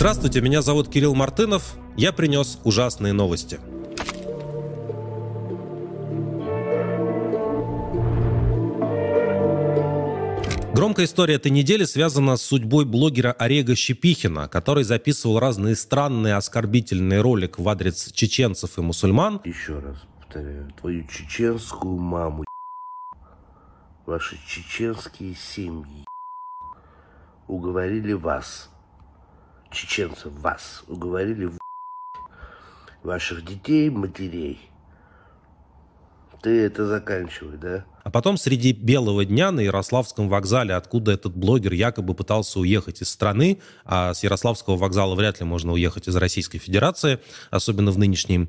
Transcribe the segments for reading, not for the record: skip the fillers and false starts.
Здравствуйте, меня зовут Кирилл Мартынов. Я принес ужасные новости. Громкая история этой недели связана с судьбой блогера Орега Щепихина, который записывал разные странные оскорбительные ролики в адрес чеченцев и мусульман. Еще раз повторяю, твою чеченскую маму, ваши чеченские семьи уговорили вас, чеченцев, вас уговорили ваших детей, матерей. Ты это заканчивай, да? А потом среди белого дня на Ярославском вокзале, откуда этот блогер якобы пытался уехать из страны, а с Ярославского вокзала вряд ли можно уехать из Российской Федерации, особенно в нынешние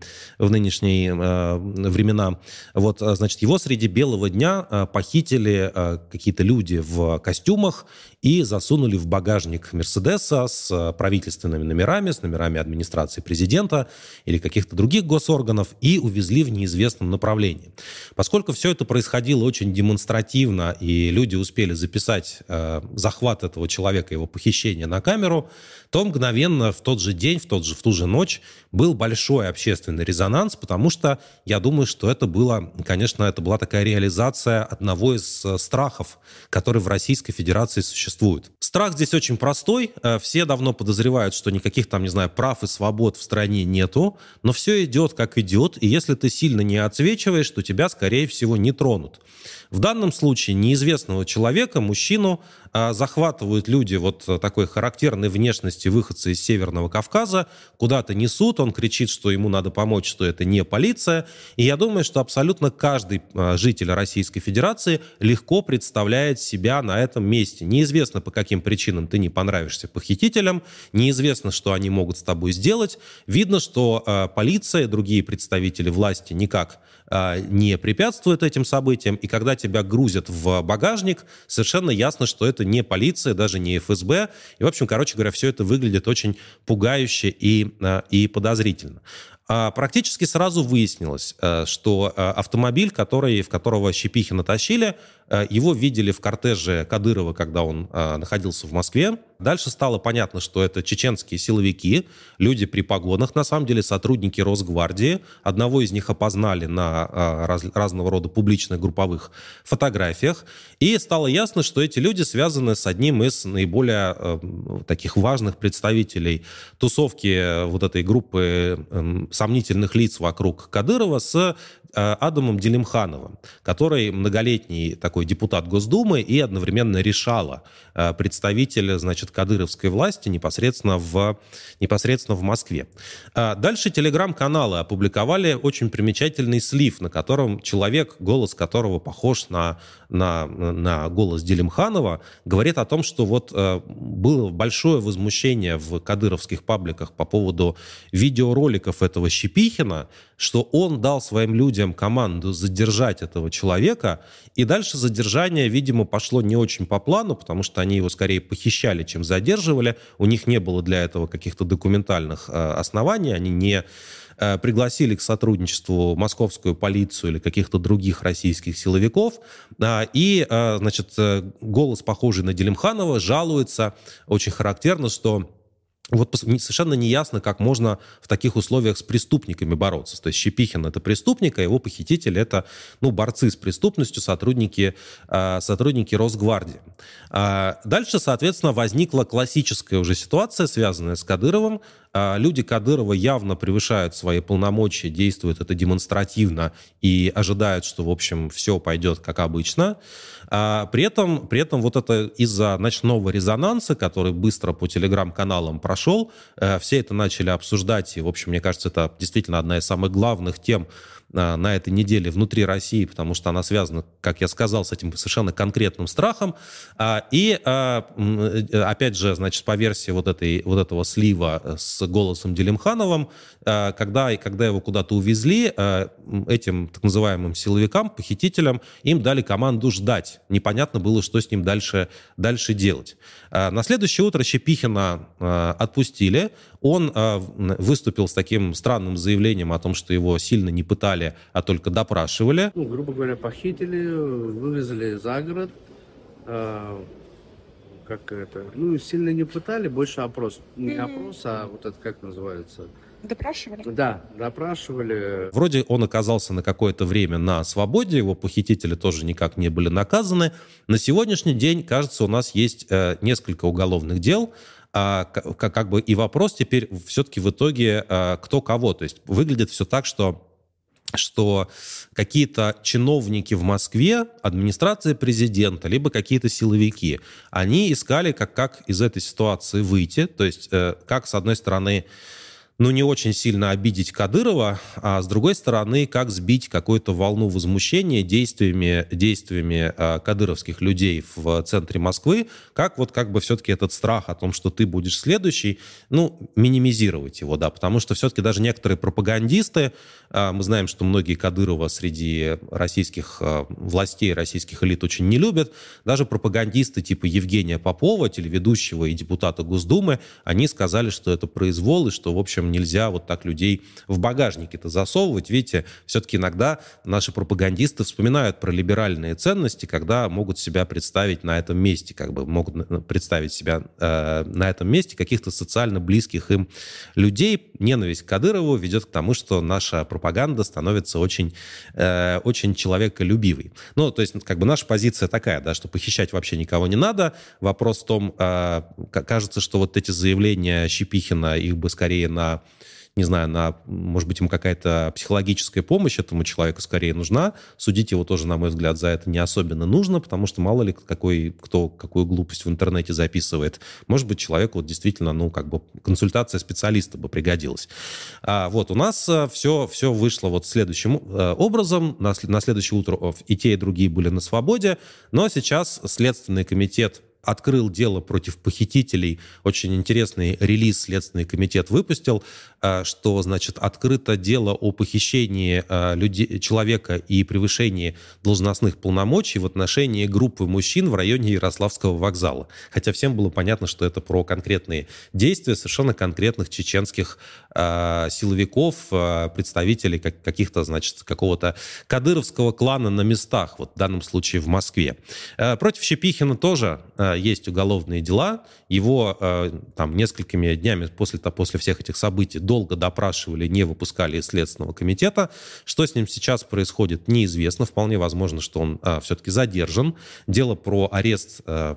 времена. Вот, значит, его среди белого дня похитили какие-то люди в костюмах и засунули в багажник Мерседеса с правительственными номерами, с номерами администрации президента или каких-то других госорганов и увезли в неизвестном направлении. Поскольку все это происходило очень демонстративно, и люди успели записать захват этого человека, его похищение на камеру, то мгновенно в тот же день, в ту же ночь был большой общественный резонанс, потому что я думаю, что это была такая реализация одного из страхов, который в Российской Федерации существует. Страх здесь очень простой. Все давно подозревают, что никаких там, прав и свобод в стране нету, но все идет как идет, и если ты сильно не отсвечиваешь, то тебя, скорее всего, не тронут. В данном случае неизвестного человека, мужчину, захватывают люди вот такой характерной внешности выходца из Северного Кавказа, куда-то несут, он кричит, что ему надо помочь, что это не полиция. И я думаю, что абсолютно каждый житель Российской Федерации легко представляет себя на этом месте. Неизвестно, по каким причинам ты не понравишься похитителям, неизвестно, что они могут с тобой сделать. Видно, что полиция и другие представители власти никак не препятствуют этим событиям, и когда тебя грузят в багажник, совершенно ясно, что это не полиция, даже не ФСБ, и, в общем, все это выглядит очень пугающе и подозрительно. Практически сразу выяснилось, что автомобиль, в которого Щепихина тащили, его видели в кортеже Кадырова, когда он находился в Москве. Дальше стало понятно, что это чеченские силовики, люди при погонах, на самом деле сотрудники Росгвардии. Одного из них опознали на разного рода публичных групповых фотографиях. И стало ясно, что эти люди связаны с одним из наиболее таких важных представителей тусовки вот этой группы сомнительных лиц вокруг Кадырова с Адамом Делимхановым, который многолетний такой депутат Госдумы и одновременно решала представитель, кадыровской власти непосредственно в Москве. Дальше телеграм-каналы опубликовали очень примечательный слив, на котором человек, голос которого похож на голос Делимханова, говорит о том, что вот было большое возмущение в кадыровских пабликах по поводу видеороликов этого Щепихина, что он дал своим людям команду задержать этого человека, и дальше задержание, видимо, пошло не очень по плану, потому что они его скорее похищали, чем задерживали. У них не было для этого каких-то документальных оснований, они не пригласили к сотрудничеству московскую полицию или каких-то других российских силовиков. И, голос, похожий на Делимханова, жалуется очень характерно, что вот совершенно неясно, как можно в таких условиях с преступниками бороться. То есть Щепихин — это преступник, а его похититель — это борцы с преступностью, сотрудники Росгвардии. Дальше, соответственно, возникла классическая уже ситуация, связанная с Кадыровым. Люди Кадырова явно превышают свои полномочия, действуют это демонстративно и ожидают, что, в общем, все пойдет как обычно. При этом вот это из-за ночного резонанса, который быстро по телеграм-каналам прошел, все это начали обсуждать, и, в общем, мне кажется, это действительно одна из самых главных тем на этой неделе внутри России, потому что она связана, как я сказал, с этим совершенно конкретным страхом. И, опять же, по версии вот этого слива с голосом Делимхановым, когда его куда-то увезли, этим так называемым силовикам, похитителям, им дали команду ждать. Непонятно было, что с ним дальше делать. На следующее утро Щепихина отпустили. Он выступил с таким странным заявлением о том, что его сильно не пытали, а только допрашивали. Грубо говоря, похитили, вывезли за город, как это, ну, сильно не пытали, больше опрос. Не опрос, а вот это как называется? Допрашивали? Да, допрашивали. Вроде он оказался на какое-то время на свободе, его похитители тоже никак не были наказаны. На сегодняшний день, кажется, у нас есть несколько уголовных дел, как бы и вопрос теперь все-таки в итоге кто кого. То есть выглядит все так, что какие-то чиновники в Москве, администрация президента, либо какие-то силовики, они искали, как из этой ситуации выйти. То есть как, с одной стороны, ну, не очень сильно обидеть Кадырова, а с другой стороны, как сбить какую-то волну возмущения действиями кадыровских людей в центре Москвы, как бы все-таки этот страх о том, что ты будешь следующий, ну, минимизировать его, да, потому что все-таки даже некоторые пропагандисты, мы знаем, что многие Кадырова среди российских властей, российских элит очень не любят, даже пропагандисты типа Евгения Попова, телеведущего и депутата Госдумы, они сказали, что это произвол, и что, в общем, нельзя вот так людей в багажнике-то засовывать. Видите, все-таки иногда наши пропагандисты вспоминают про либеральные ценности, когда могут себя представить на этом месте, как бы могут представить себя на этом месте каких-то социально близких им людей. Ненависть к Кадырову ведет к тому, что наша пропаганда становится очень человеколюбивой. Ну, то есть, как бы наша позиция такая, да, что похищать вообще никого не надо. Вопрос в том, кажется, что вот эти заявления Щепихина, их бы скорее может быть, ему какая-то психологическая помощь этому человеку скорее нужна. Судить его тоже, на мой взгляд, за это не особенно нужно, потому что мало ли кто какую глупость в интернете записывает. Может быть, человеку вот действительно, консультация специалиста бы пригодилась. Вот у нас все вышло вот следующим образом. На следующее утро и те, и другие были на свободе, но сейчас Следственный комитет открыл дело против похитителей. Очень интересный релиз Следственный комитет выпустил, что, значит, открыто дело о похищении человека и превышении должностных полномочий в отношении группы мужчин в районе Ярославского вокзала. Хотя всем было понятно, что это про конкретные действия совершенно конкретных чеченских силовиков, представителей каких-то, значит, какого-то кадыровского клана на местах, вот в данном случае в Москве. Против Щепихина тоже есть уголовные дела. Его там несколькими днями после всех этих событий долго допрашивали, не выпускали из Следственного комитета. Что с ним сейчас происходит, неизвестно. Вполне возможно, что он все-таки задержан. Дело про арест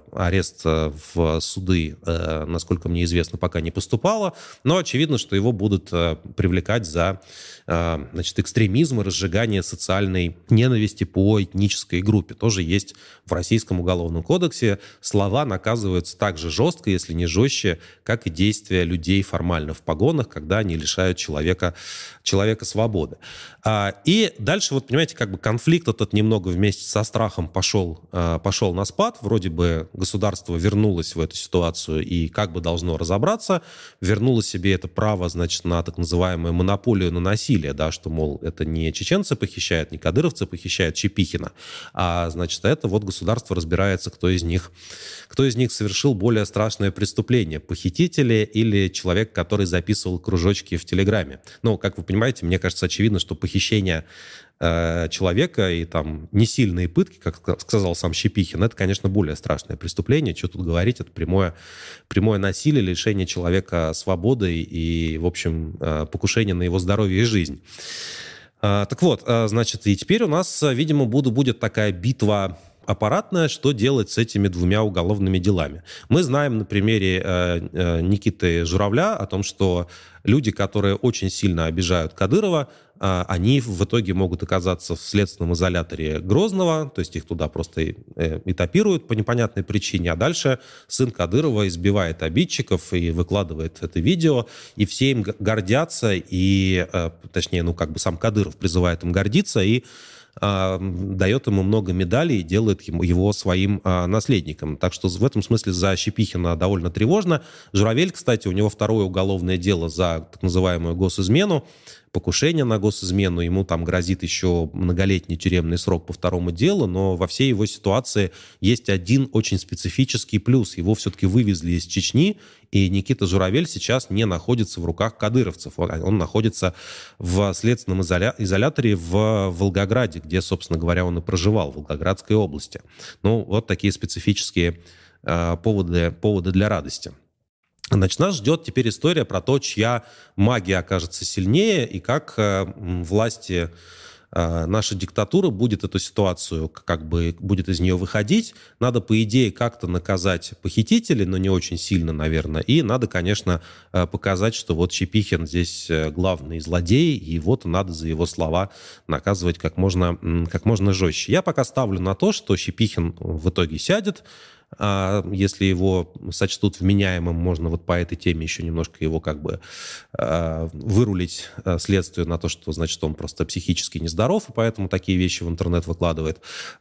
в суды, насколько мне известно, пока не поступало. Но очевидно, что его будут привлекать за экстремизм и разжигание социальной ненависти по этнической группе. Тоже есть в Российском уголовном кодексе. Слова наказываются так же жестко, если не жестче, как и действия людей формально в погонах, когда они лишают человека свободы. И дальше, вот понимаете, как бы конфликт этот немного вместе со страхом пошел на спад. Вроде бы государство вернулось в эту ситуацию и как бы должно разобраться, вернуло себе это право, значит, на так называемую монополию на насилие, да, что, мол, это не чеченцы похищают, не кадыровцы похищают Щепихина, а, значит, это вот государство разбирается, кто из них совершил более страшное преступление, похитители или человек, который записывал кружочки в Телеграме. Ну, как вы понимаете, мне кажется, очевидно, что похищение человека и там несильные пытки, как сказал сам Щепихин, это, конечно, более страшное преступление. Что тут говорить, это прямое насилие, лишение человека свободы и, в общем, покушение на его здоровье и жизнь. Так вот, значит, и теперь у нас, видимо, будет такая битва аппаратная, что делать с этими двумя уголовными делами. Мы знаем на примере Никиты Журавля о том, что люди, которые очень сильно обижают Кадырова, они в итоге могут оказаться в следственном изоляторе Грозного, то есть их туда просто этапируют по непонятной причине, а дальше сын Кадырова избивает обидчиков и выкладывает это видео, и все им гордятся, и, точнее, сам Кадыров призывает им гордиться, и дает ему много медалей и делает его своим наследником. Так что в этом смысле за Щепихина довольно тревожно. Журавель, кстати, у него второе уголовное дело за так называемую госизмену, покушение на госизмену. Ему там грозит еще многолетний тюремный срок по второму делу, но во всей его ситуации есть один очень специфический плюс. Его все-таки вывезли из Чечни, и Никита Журавель сейчас не находится в руках кадыровцев. Он находится в следственном изоляторе в Волгограде, где, собственно говоря, он и проживал, в Волгоградской области. Ну, вот такие специфические поводы для радости. Значит, нас ждет теперь история про то, чья магия окажется сильнее и как власти, наша диктатура будет эту ситуацию, как бы будет из нее выходить. Надо, по идее, как-то наказать похитителей, но не очень сильно, наверное. И надо, конечно, показать, что вот Чепихин здесь главный злодей, и вот надо за его слова наказывать как можно жестче. Я пока ставлю на то, что Чепихин в итоге сядет. Если его сочтут вменяемым, можно вот по этой теме еще немножко его как бы вырулить следствию на то, что, значит, он просто психически нездоров, и поэтому такие вещи в интернет выкладывает.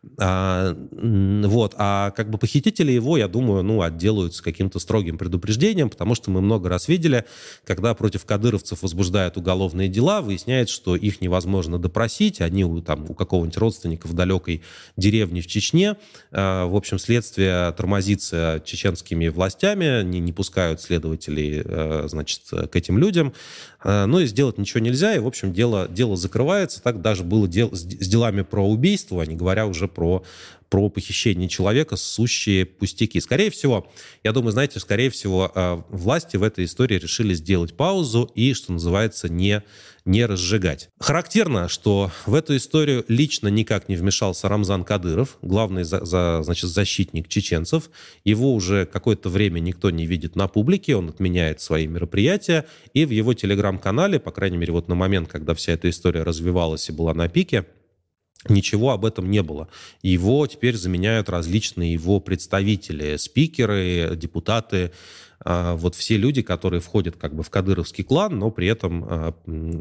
Вот. А как бы похитители его, я думаю, отделаются каким-то строгим предупреждением, потому что мы много раз видели, когда против кадыровцев возбуждают уголовные дела, выясняется, что их невозможно допросить, они у какого-нибудь родственника в далекой деревне в Чечне. В общем, следствие тормозится чеченскими властями, не пускают следователей, значит, к этим людям. Но и сделать ничего нельзя, и, в общем, дело закрывается. Так даже было с делами про убийство, а не говоря уже про похищение человека, сущие пустяки. Скорее всего, я думаю, знаете, власти в этой истории решили сделать паузу и, что называется, не разжигать. Характерно, что в эту историю лично никак не вмешался Рамзан Кадыров, главный защитник чеченцев. Его уже какое-то время никто не видит на публике, он отменяет свои мероприятия, и в его телеграм-канале, по крайней мере, вот на момент, когда вся эта история развивалась и была на пике, ничего об этом не было. Его теперь заменяют различные его представители, спикеры, депутаты, вот все люди, которые входят как бы в кадыровский клан, но при этом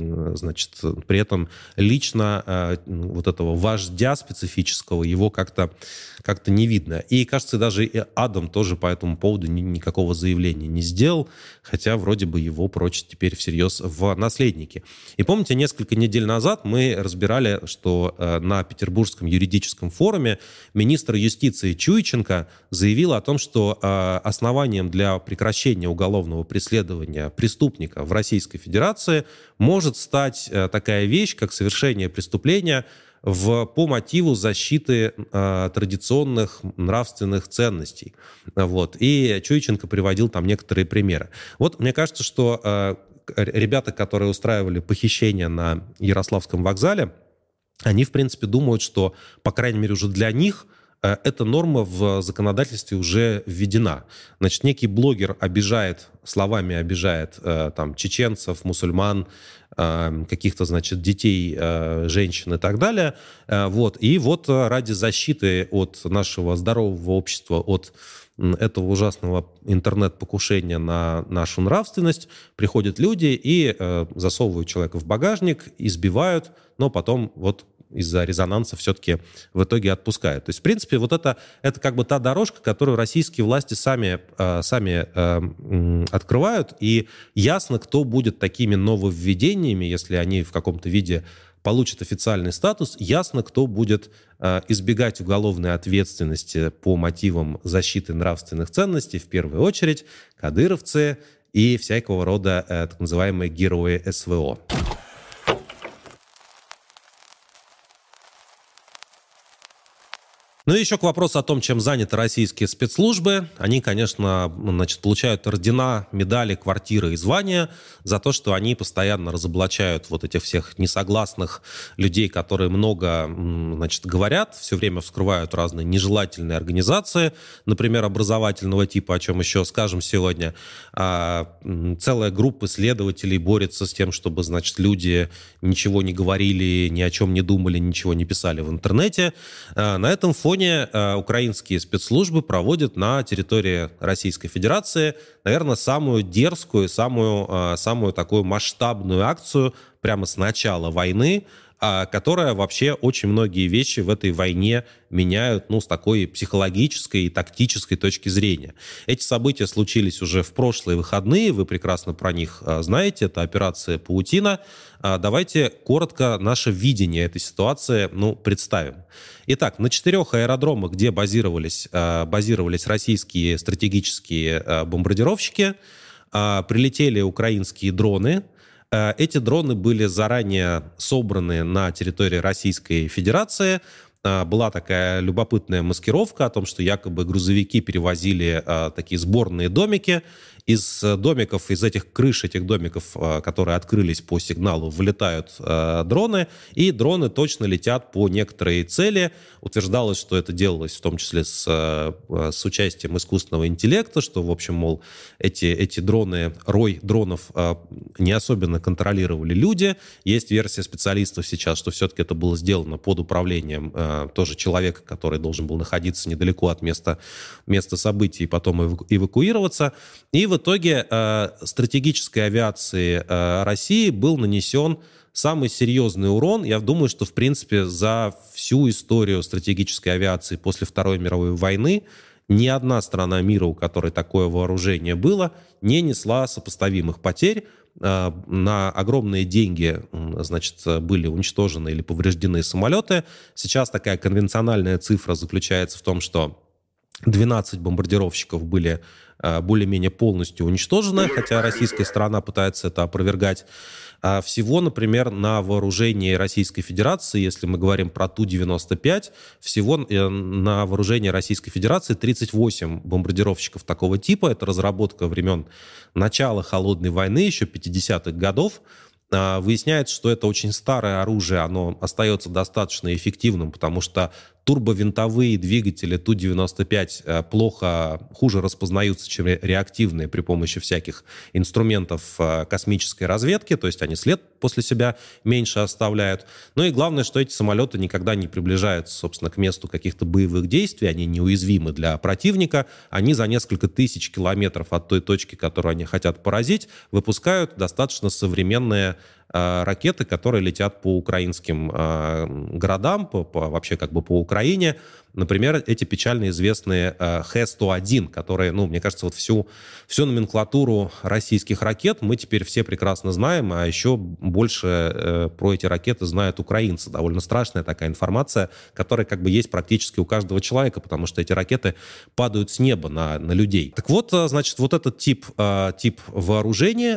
лично вот этого вождя специфического его как-то не видно. И, кажется, даже и Адам тоже по этому поводу никакого заявления не сделал, хотя вроде бы его прочат теперь всерьез в наследники. И помните, несколько недель назад мы разбирали, что на Петербургском юридическом форуме министр юстиции Чуйченко заявил о том, что основанием для прекращения уголовного преследования преступника в Российской Федерации может стать такая вещь, как совершение преступления по мотиву защиты традиционных нравственных ценностей. Вот. И Чуйченко приводил там некоторые примеры. Вот мне кажется, что ребята, которые устраивали похищение на Ярославском вокзале, они, в принципе, думают, что, по крайней мере, уже для них эта норма в законодательстве уже введена. Значит, некий блогер словами обижает там чеченцев, мусульман, каких-то, значит, детей, женщин и так далее. Вот. И вот ради защиты от нашего здорового общества, от этого ужасного интернет-покушения на нашу нравственность, приходят люди и засовывают человека в багажник, избивают, но потом вот из-за резонанса все-таки в итоге отпускают. То есть, в принципе, вот это как бы та дорожка, которую российские власти сами открывают, и ясно, кто будет такими нововведениями, если они в каком-то виде получат официальный статус, ясно, кто будет избегать уголовной ответственности по мотивам защиты нравственных ценностей, в первую очередь кадыровцы и всякого рода так называемые герои СВО. Ну и еще к вопросу о том, чем заняты российские спецслужбы. Они, конечно, получают ордена, медали, квартиры и звания за то, что они постоянно разоблачают вот этих всех несогласных людей, которые много, говорят, все время вскрывают разные нежелательные организации, например, образовательного типа, о чем еще скажем сегодня. Целая группа исследователей борется с тем, чтобы, люди ничего не говорили, ни о чем не думали, ничего не писали в интернете. На этом фоне украинские спецслужбы проводят на территории Российской Федерации, наверное, самую дерзкую, самую такую масштабную акцию прямо с начала войны, которая вообще очень многие вещи в этой войне меняют, с такой психологической и тактической точки зрения. Эти события случились уже в прошлые выходные, вы прекрасно про них знаете, это операция «Паутина». Давайте коротко наше видение этой ситуации представим. Итак, на 4 аэродромах, где базировались российские стратегические бомбардировщики, прилетели украинские дроны. Эти дроны были заранее собраны на территории Российской Федерации. была такая любопытная маскировка о том, что якобы грузовики перевозили такие сборные домики. Из домиков, из этих крыш, этих домиков, которые открылись по сигналу, вылетают дроны, и дроны точно летят по некоторой цели. Утверждалось, что это делалось в том числе с участием искусственного интеллекта, что, в общем, мол, эти дроны, рой дронов не особенно контролировали люди. Есть версия специалистов сейчас, что все-таки это было сделано под управлением тоже человека, который должен был находиться недалеко от места событий и потом эвакуироваться. И в итоге стратегической авиации России был нанесен самый серьезный урон. Я думаю, что, в принципе, за всю историю стратегической авиации после Второй мировой войны ни одна страна мира, у которой такое вооружение было, не несла сопоставимых потерь. На огромные деньги, значит, были уничтожены или повреждены самолеты. Сейчас такая конвенциональная цифра заключается в том, что 12 бомбардировщиков были более-менее полностью уничтожены, хотя российская сторона пытается это опровергать. Всего, например, на вооружении Российской Федерации, если мы говорим про Ту-95, всего на вооружении Российской Федерации 38 бомбардировщиков такого типа. Это разработка времен начала Холодной войны, еще 50-х годов. Выясняется, что это очень старое оружие, оно остается достаточно эффективным, потому что турбовинтовые двигатели Ту-95 хуже распознаются, чем реактивные при помощи всяких инструментов космической разведки, то есть они след после себя меньше оставляют. Ну и главное, что эти самолеты никогда не приближаются, собственно, к месту каких-то боевых действий, они неуязвимы для противника, они за несколько тысяч километров от той точки, которую они хотят поразить, выпускают достаточно современные ракеты, которые летят по украинским городам, вообще как бы по Украине. Например, эти печально известные Х-101, которые, мне кажется, вот всю номенклатуру российских ракет мы теперь все прекрасно знаем, а еще больше про эти ракеты знают украинцы. Довольно страшная такая информация, которая как бы есть практически у каждого человека, потому что эти ракеты падают с неба на людей. Так вот, значит, вот этот тип вооружения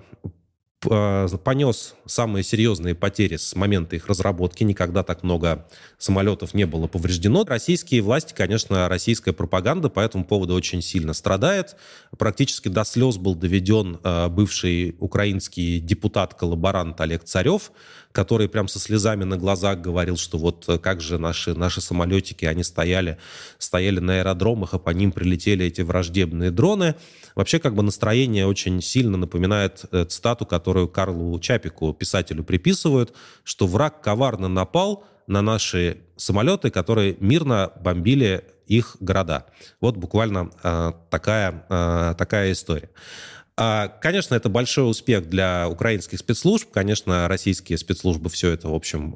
понес самые серьезные потери с момента их разработки. Никогда так много самолетов не было повреждено. Российские власти, конечно, российская пропаганда по этому поводу очень сильно страдает. Практически до слез был доведен бывший украинский депутат-коллаборант Олег Царев, который прям со слезами на глазах говорил, что вот как же наши самолетики, они стояли на аэродромах, а по ним прилетели эти враждебные дроны. Вообще, как бы настроение очень сильно напоминает цитату, которую Карлу Чапику, писателю, приписывают, что враг коварно напал на наши самолеты, которые мирно бомбили их города. Вот буквально такая история. Конечно, это большой успех для украинских спецслужб. Конечно, российские спецслужбы все это, в общем,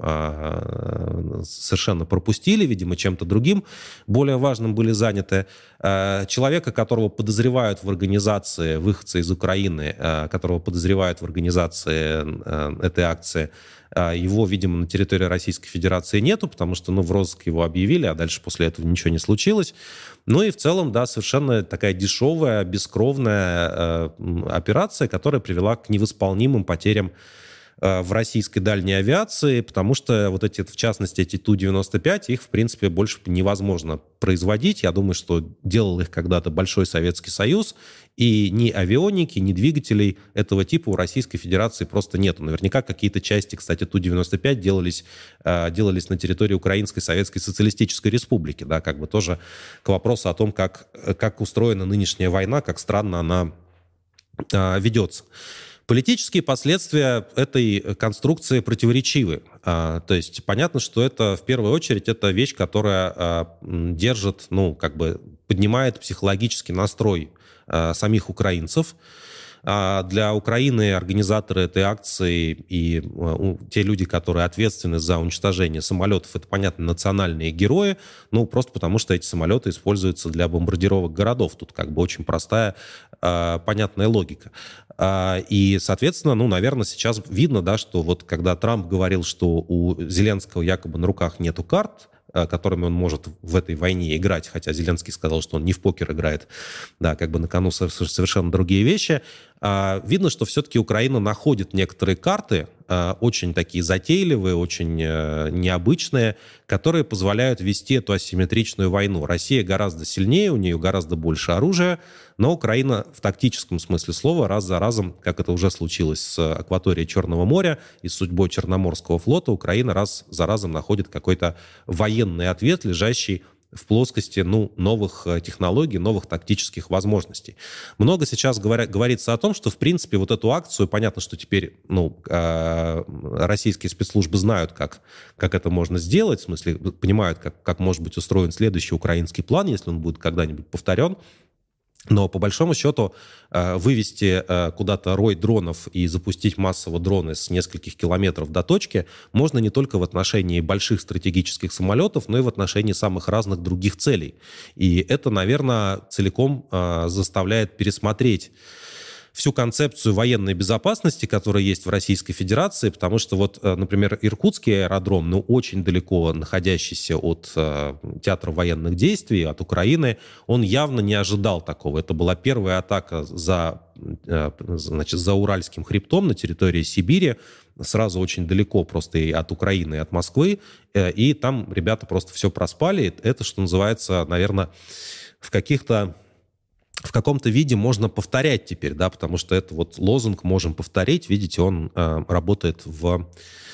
совершенно пропустили, видимо, чем-то другим, более важным были заняты. Человека, которого подозревают в организации, выходца из Украины, которого подозревают в организации этой акции, его, видимо, на территории Российской Федерации нету, потому что, в розыск его объявили, а дальше после этого ничего не случилось. Ну и в целом, да, совершенно такая дешевая, бескровная операция, которая привела к невосполнимым потерям в российской дальней авиации, потому что вот эти, в частности, эти Ту-95, их, в принципе, больше невозможно производить. Я думаю, что делал их когда-то Большой Советский Союз, и ни авионики, ни двигателей этого типа у Российской Федерации просто нету. Наверняка какие-то части, кстати, Ту-95 делались на территории Украинской Советской Социалистической Республики, да, как бы тоже к вопросу о том, как устроена нынешняя война, как странно она ведется. Политические последствия этой конструкции противоречивы. То есть понятно, что это в первую очередь это вещь, которая держит, поднимает психологический настрой самих украинцев. Для Украины организаторы этой акции и те люди, которые ответственны за уничтожение самолетов, это, понятно, национальные герои, просто потому что эти самолеты используются для бомбардировок городов. Тут как бы очень простая, понятная логика. И, соответственно, наверное, сейчас видно, да, что вот когда Трамп говорил, что у Зеленского якобы на руках нету карт, которыми он может в этой войне играть, хотя Зеленский сказал, что он не в покер играет, да, как бы на кону совершенно другие вещи. видно, что все-таки Украина находит некоторые карты, очень такие затейливые, очень необычные, которые позволяют вести эту асимметричную войну. Россия гораздо сильнее, у нее гораздо больше оружия, но Украина в тактическом смысле слова раз за разом, как это уже случилось с акваторией Черного моря и с судьбой Черноморского флота, Украина раз за разом находит какой-то военный ответ, лежащий в плоскости новых технологий, новых тактических возможностей. Много сейчас говорится о том, что, в принципе, вот эту акцию, понятно, что теперь российские спецслужбы знают, как это можно сделать, в смысле, понимают, как может быть устроен следующий украинский план, если он будет когда-нибудь повторен. Но, по большому счету, вывести куда-то рой дронов и запустить массово дроны с нескольких километров до точки можно не только в отношении больших стратегических самолетов, но и в отношении самых разных других целей. И это, наверное, целиком заставляет пересмотреть всю концепцию военной безопасности, которая есть в Российской Федерации, потому что вот, например, Иркутский аэродром, очень далеко находящийся от театра военных действий, от Украины, он явно не ожидал такого. Это была первая атака за Уральским хребтом на территории Сибири, сразу очень далеко просто и от Украины, и от Москвы, и там ребята просто все проспали. Это, что называется, наверное, в каком-то виде можно повторять теперь, да, потому что это вот лозунг «можем повторить», видите, он работает в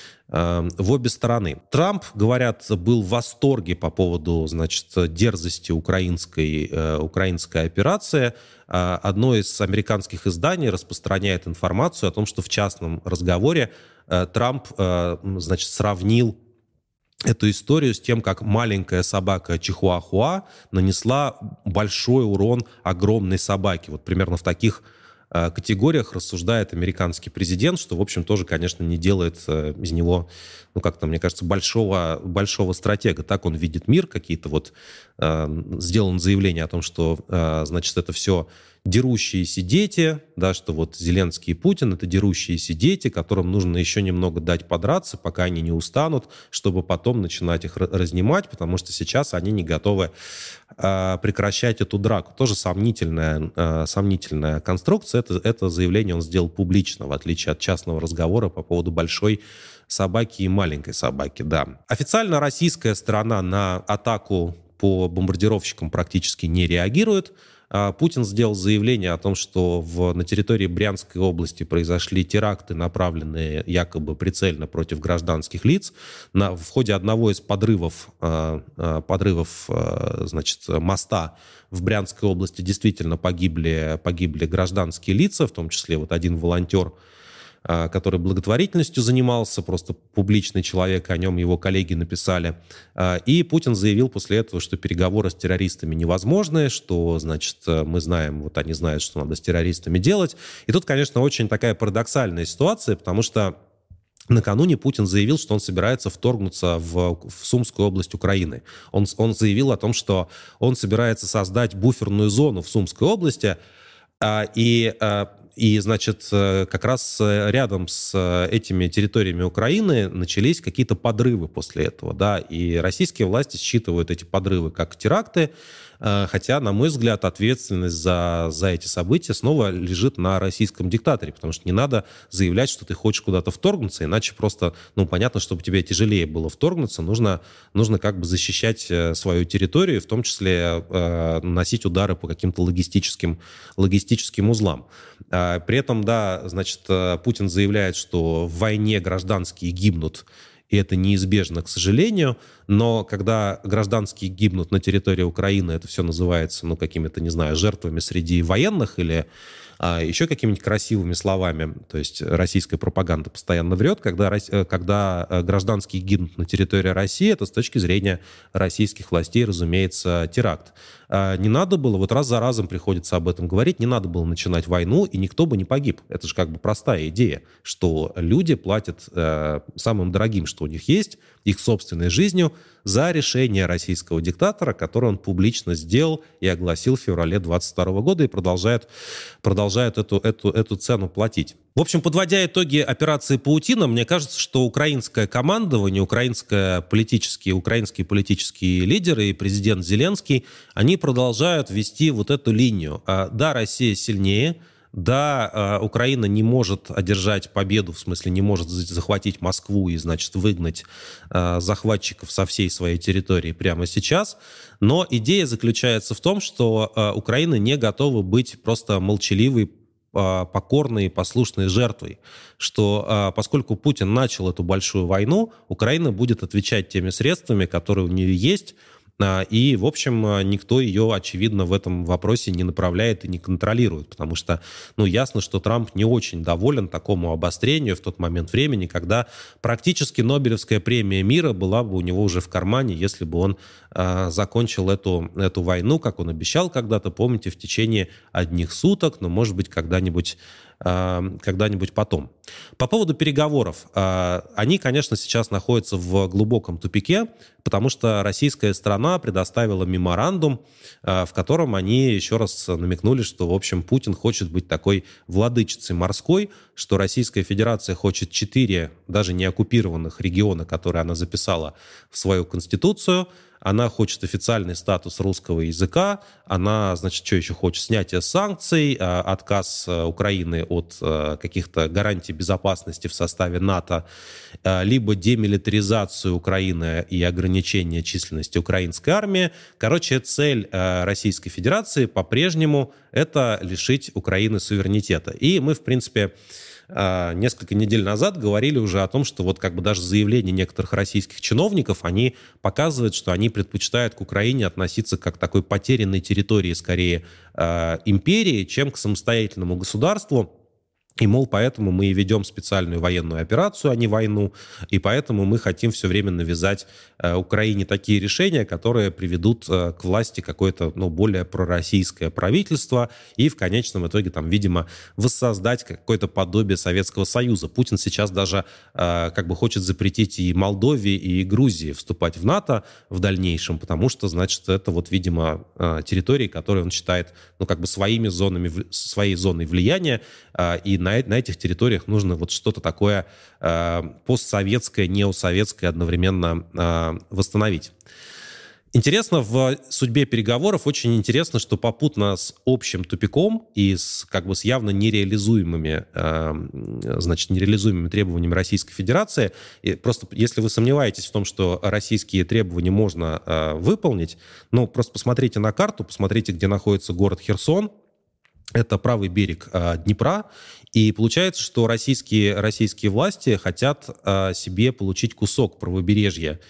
обе стороны. Трамп, говорят, был в восторге по поводу, дерзости украинской операции. Одно из американских изданий распространяет информацию о том, что в частном разговоре Трамп, сравнил эту историю с тем, как маленькая собака Чихуахуа нанесла большой урон огромной собаке. Вот примерно в таких категориях рассуждает американский президент, что, в общем, тоже, конечно, не делает из него, мне кажется, большого стратега. Так он видит мир, какие-то сделано заявление о том, что, это все дерущиеся дети, да, что вот Зеленский и Путин — это дерущиеся дети, которым нужно еще немного дать подраться, пока они не устанут, чтобы потом начинать их разнимать, потому что сейчас они не готовы прекращать эту драку. Тоже сомнительная конструкция. Это заявление он сделал публично, в отличие от частного разговора по поводу большой собаки и маленькой собаки. Да. Официально российская сторона на атаку по бомбардировщикам практически не реагирует. Путин сделал заявление о том, что на территории Брянской области произошли теракты, направленные якобы прицельно против гражданских лиц. В ходе одного из подрывов моста в Брянской области действительно погибли гражданские лица, в том числе один волонтер, который благотворительностью занимался, просто публичный человек, о нем его коллеги написали. И Путин заявил после этого, что переговоры с террористами невозможны, что, мы знаем, они знают, что надо с террористами делать. И тут, конечно, очень такая парадоксальная ситуация, потому что накануне Путин заявил, что он собирается вторгнуться в Сумскую область Украины. Он заявил о том, что он собирается создать буферную зону в Сумской области, и, как раз рядом с этими территориями Украины начались какие-то подрывы после этого, да, и российские власти считывают эти подрывы как теракты, хотя, на мой взгляд, ответственность за эти события снова лежит на российском диктаторе, потому что не надо заявлять, что ты хочешь куда-то вторгнуться, иначе просто, понятно, чтобы тебе тяжелее было вторгнуться, нужно защищать свою территорию, в том числе наносить удары по каким-то логистическим узлам. При этом, да, Путин заявляет, что в войне гражданские гибнут, и это неизбежно, к сожалению, но когда гражданские гибнут на территории Украины, это все называется, какими-то, не знаю, жертвами среди военных или еще какими-нибудь красивыми словами. То есть российская пропаганда постоянно врет. Когда гражданские гибнут на территории России, это с точки зрения российских властей, разумеется, теракт. Не надо было, раз за разом приходится об этом говорить, не надо было начинать войну, и никто бы не погиб. Это же простая идея, что люди платят самым дорогим, что у них есть, их собственной жизнью, за решение российского диктатора, которое он публично сделал и огласил в феврале 2022 года и продолжает эту цену платить. В общем, подводя итоги операции «Паутина», мне кажется, что украинское командование, украинские политические лидеры и президент Зеленский, они продолжают вести эту линию. Да, Россия сильнее, Да, Украина не может одержать победу, в смысле не может захватить Москву и, значит, выгнать захватчиков со всей своей территории прямо сейчас, но идея заключается в том, что Украина не готова быть просто молчаливой, покорной, послушной жертвой, что поскольку Путин начал эту большую войну, Украина будет отвечать теми средствами, которые у нее есть, и, в общем, никто ее, очевидно, в этом вопросе не направляет и не контролирует, потому что, ясно, что Трамп не очень доволен такому обострению в тот момент времени, когда практически Нобелевская премия мира была бы у него уже в кармане, если бы он закончил эту войну, как он обещал когда-то, помните, в течение одних суток, но, может быть, когда-нибудь потом. По поводу переговоров. Они, конечно, сейчас находятся в глубоком тупике, потому что российская сторона предоставила меморандум, в котором они еще раз намекнули, что, в общем, Путин хочет быть такой владычицей морской, что Российская Федерация хочет 4 даже не оккупированных региона, которые она записала в свою конституцию. Она хочет официальный статус русского языка, она, значит, что еще хочет? Снятие санкций, отказ Украины от каких-то гарантий безопасности в составе НАТО, либо демилитаризацию Украины и ограничение численности украинской армии. Короче, цель Российской Федерации по-прежнему это лишить Украины суверенитета. И мы, в принципе, несколько недель назад говорили уже о том, что вот как бы даже заявления некоторых российских чиновников, они показывают, что они предпочитают к Украине относиться как к такой потерянной территории, скорее, империи, чем к самостоятельному государству. И, мол, поэтому мы и ведем специальную военную операцию, а не войну, и поэтому мы хотим все время навязать Украине такие решения, которые приведут к власти какое-то, более пророссийское правительство и в конечном итоге, там, видимо, воссоздать какое-то подобие Советского Союза. Путин сейчас даже как бы хочет запретить и Молдове, и Грузии вступать в НАТО в дальнейшем, потому что, значит, это вот, видимо, территории, которые он считает, как бы своими зонами, своей зоной влияния, и на этих территориях нужно вот что-то такое постсоветское, неосоветское одновременно восстановить. Интересно в судьбе переговоров, очень интересно, что попутно с общим тупиком и с явно нереализуемыми требованиями Российской Федерации, и просто если вы сомневаетесь в том, что российские требования можно выполнить, просто посмотрите на карту, посмотрите, где находится город Херсон. Это правый берег Днепра, и получается, что российские власти хотят себе получить кусок правобережья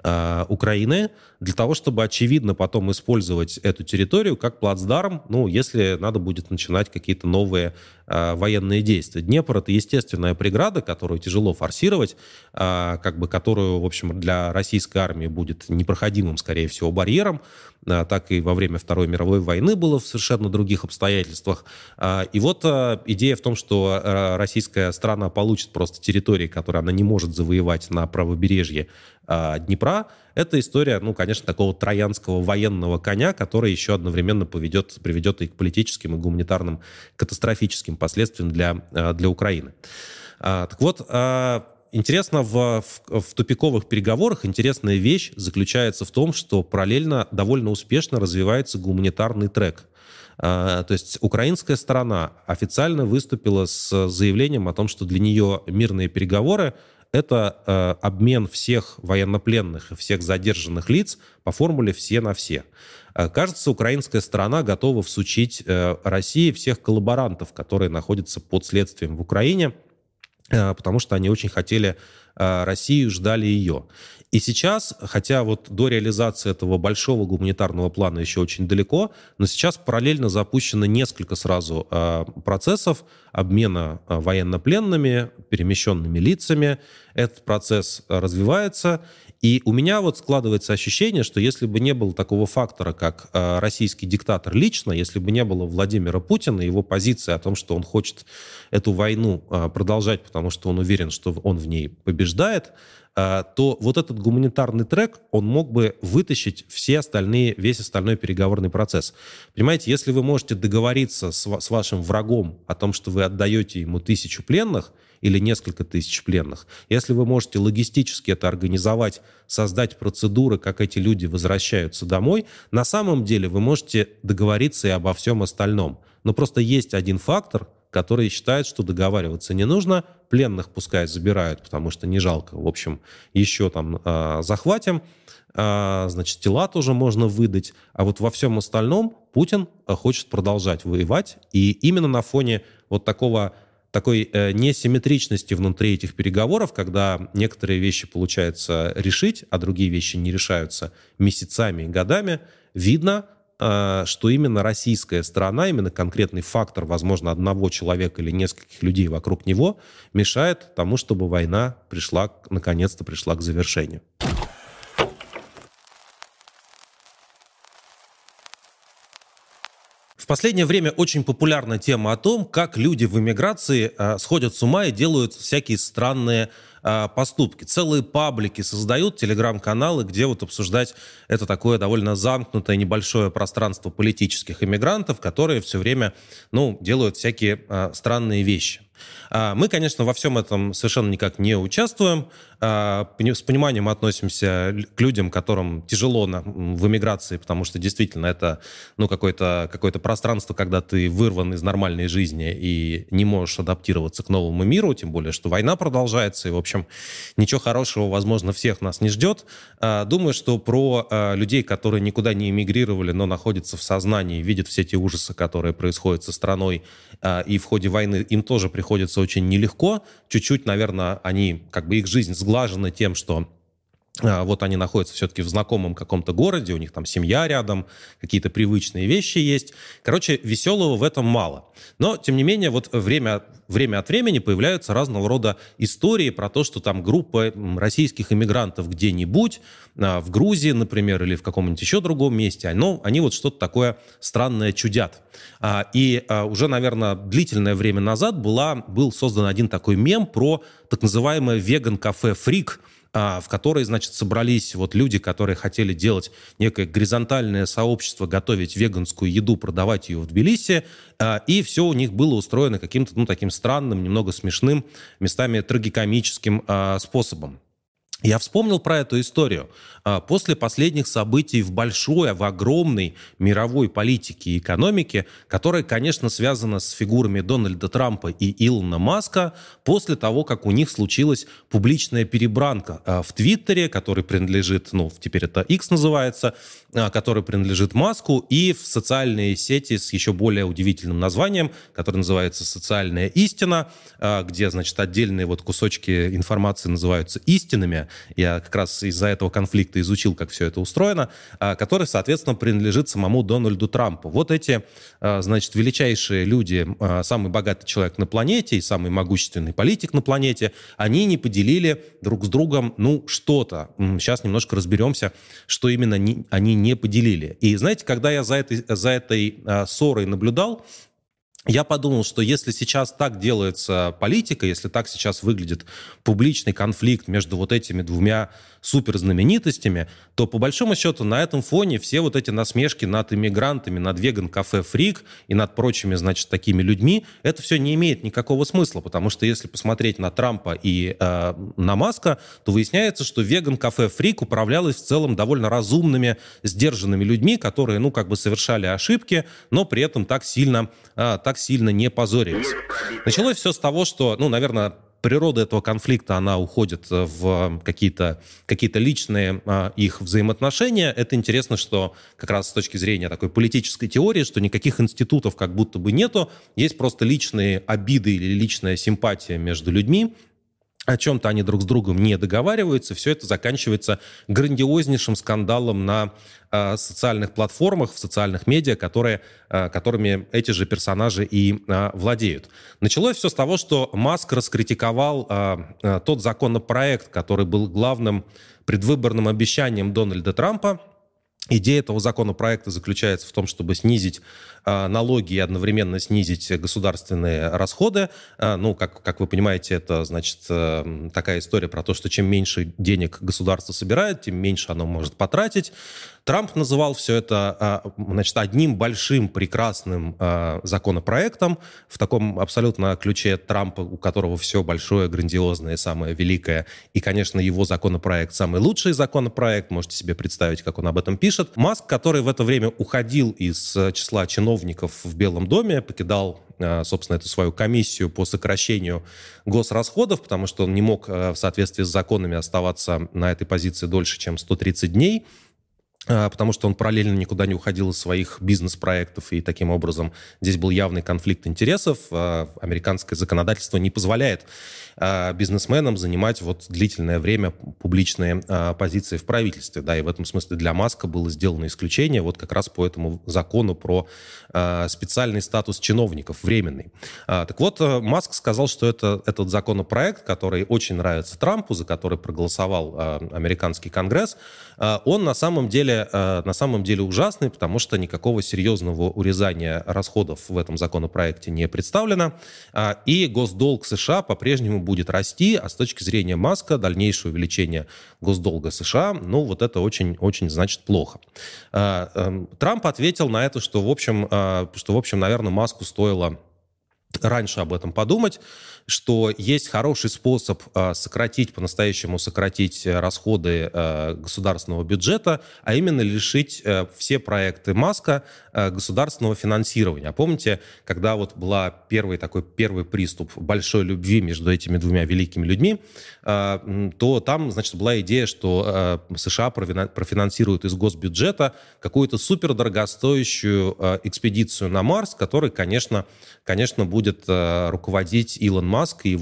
Украины для того, чтобы, очевидно, потом использовать эту территорию как плацдарм, если надо будет начинать какие-то новые военные действия. Днепр — это естественная преграда, которую тяжело форсировать, которую, в общем, для российской армии будет непроходимым, скорее всего, барьером, так и во время Второй мировой войны было в совершенно других обстоятельствах. И вот идея в том, что российская страна получит просто территории, которые она не может завоевать на правобережье Днепра, это история, конечно, такого троянского военного коня, который еще одновременно приведет и к политическим, и гуманитарным катастрофическим последствиям для Украины. Так вот, интересно, в тупиковых переговорах интересная вещь заключается в том, что параллельно довольно успешно развивается гуманитарный трек. То есть украинская сторона официально выступила с заявлением о том, что для нее мирные переговоры — это обмен всех военнопленных и всех задержанных лиц по формуле «все на все». Кажется, украинская сторона готова всучить России всех коллаборантов, которые находятся под следствием в Украине, потому что они очень хотели Россию, ждали ее. И сейчас, хотя вот до реализации этого большого гуманитарного плана еще очень далеко, но сейчас параллельно запущено несколько сразу процессов обмена военнопленными, перемещенными лицами. Этот процесс развивается. И у меня вот складывается ощущение, что если бы не было такого фактора, как российский диктатор лично, если бы не было Владимира Путина, его позиции о том, что он хочет эту войну продолжать, потому что он уверен, что он в ней побеждает, то вот этот гуманитарный трек, он мог бы вытащить весь остальной переговорный процесс. Понимаете, если вы можете договориться с вашим врагом о том, что вы отдаете ему 1000 пленных, или несколько тысяч пленных. Если вы можете логистически это организовать, создать процедуры, как эти люди возвращаются домой, на самом деле вы можете договориться и обо всем остальном. Но просто есть один фактор, который считает, что договариваться не нужно, пленных пускай забирают, потому что не жалко. В общем, еще там захватим, значит, тела тоже можно выдать. А вот во всем остальном Путин хочет продолжать воевать. И именно на фоне вот такой несимметричности внутри этих переговоров, когда некоторые вещи получается решить, а другие вещи не решаются месяцами и годами, видно, что именно российская сторона, именно конкретный фактор, возможно, одного человека или нескольких людей вокруг него, мешает тому, чтобы война наконец-то пришла к завершению. В последнее время очень популярна тема о том, как люди в эмиграции сходят с ума и делают всякие странные поступки. Целые паблики создают, телеграм-каналы, где вот обсуждать это такое довольно замкнутое небольшое пространство политических эмигрантов, которые все время, делают всякие странные вещи. Мы, конечно, во всем этом совершенно никак не участвуем. С пониманием относимся к людям, которым тяжело в эмиграции, потому что действительно это какое-то пространство, когда ты вырван из нормальной жизни и не можешь адаптироваться к новому миру, тем более, что война продолжается, и, в общем, ничего хорошего, возможно, всех нас не ждет. Думаю, что про людей, которые никуда не эмигрировали, но находятся в сознании, видят все те ужасы, которые происходят со страной, и в ходе войны им тоже приходится очень нелегко. Чуть-чуть, наверное, их жизнь сглажена тем, что вот они находятся все-таки в знакомом каком-то городе, у них там семья рядом, какие-то привычные вещи есть. Короче, веселого в этом мало. Но, тем не менее, вот время от времени появляются разного рода истории про то, что там группа российских иммигрантов где-нибудь, в Грузии, например, или в каком-нибудь еще другом месте, они вот что-то такое странное чудят. И уже, наверное, длительное время назад был создан один такой мем про так называемое веган-кафе «Фрик», в которой, значит, собрались вот люди, которые хотели делать некое горизонтальное сообщество, готовить веганскую еду, продавать ее в Тбилиси, и все у них было устроено каким-то, таким странным, немного смешным, местами трагикомическим способом. Я вспомнил про эту историю. После последних событий в огромной мировой политике и экономике, которая, конечно, связана с фигурами Дональда Трампа и Илона Маска, после того, как у них случилась публичная перебранка в Твиттере, который принадлежит, теперь это X называется, который принадлежит Маску, и в социальные сети с еще более удивительным названием, который называется «Социальная истина», где, значит, отдельные вот кусочки информации называются истинами. Я как раз из-за этого конфликта изучил, как все это устроено, который, соответственно, принадлежит самому Дональду Трампу. Вот эти, значит, величайшие люди, самый богатый человек на планете и самый могущественный политик на планете, они не поделили друг с другом, что-то. Сейчас немножко разберемся, что именно они не поделили. И знаете, когда я за этой ссорой наблюдал, я подумал, что если сейчас так делается политика, если так сейчас выглядит публичный конфликт между вот этими двумя суперзнаменитостями, то по большому счету на этом фоне все вот эти насмешки над иммигрантами, над веган-кафе «Фрик» и над прочими, значит, такими людьми, это все не имеет никакого смысла, потому что если посмотреть на Трампа и на Маска, то выясняется, что веган-кафе «Фрик» управлялось в целом довольно разумными, сдержанными людьми, которые, совершали ошибки, но при этом так сильно не позорились. Началось все с того, что, наверное, природа этого конфликта, она уходит в какие-то личные их взаимоотношения. Это интересно, что как раз с точки зрения такой политической теории, что никаких институтов как будто бы нету, есть просто личные обиды или личная симпатия между людьми, о чем-то они друг с другом не договариваются, все это заканчивается грандиознейшим скандалом на социальных платформах, в социальных медиа, которыми эти же персонажи и владеют. Началось все с того, что Маск раскритиковал тот законопроект, который был главным предвыборным обещанием Дональда Трампа, Идея этого законопроекта заключается в том, чтобы снизить налоги и одновременно снизить государственные расходы. Ну, как вы понимаете, это, значит, такая история про то, что чем меньше денег государство собирает, тем меньше оно может потратить. Трамп называл все это, значит, одним большим прекрасным законопроектом в таком абсолютно ключе Трампа, у которого все большое, грандиозное, самое великое. И, конечно, его законопроект самый лучший законопроект. Можете себе представить, как он об этом пишет. Маск, который в это время уходил из числа чиновников в Белом доме, покидал, собственно, эту свою комиссию по сокращению госрасходов, потому что он не мог в соответствии с законами оставаться на этой позиции дольше, чем 130 дней, потому что он параллельно никуда не уходил из своих бизнес-проектов, и таким образом здесь был явный конфликт интересов. Американское законодательство не позволяет бизнесменам занимать вот длительное время публичные позиции в правительстве. Да, и в этом смысле для Маска было сделано исключение вот как раз по этому закону про специальный статус чиновников, временный. Так вот, Маск сказал, что этот законопроект, который очень нравится Трампу, за который проголосовал американский Конгресс, он на самом деле ужасный, потому что никакого серьезного урезания расходов в этом законопроекте не представлено, и госдолг США по-прежнему будет расти, а с точки зрения Маска дальнейшее увеличение госдолга США, ну, вот это очень, значит, плохо. Трамп ответил на это, что, в общем, наверное, Маску стоило раньше об этом подумать, что есть хороший способ по-настоящему сократить расходы государственного бюджета, а именно лишить все проекты Маска государственного финансирования. А помните, когда вот была первый приступ большой любви между этими двумя великими людьми, то там, значит, была идея, что США профинансируют из госбюджета какую-то супердорогостоящую экспедицию на Марс, которой, конечно, будет руководить Илон Маск и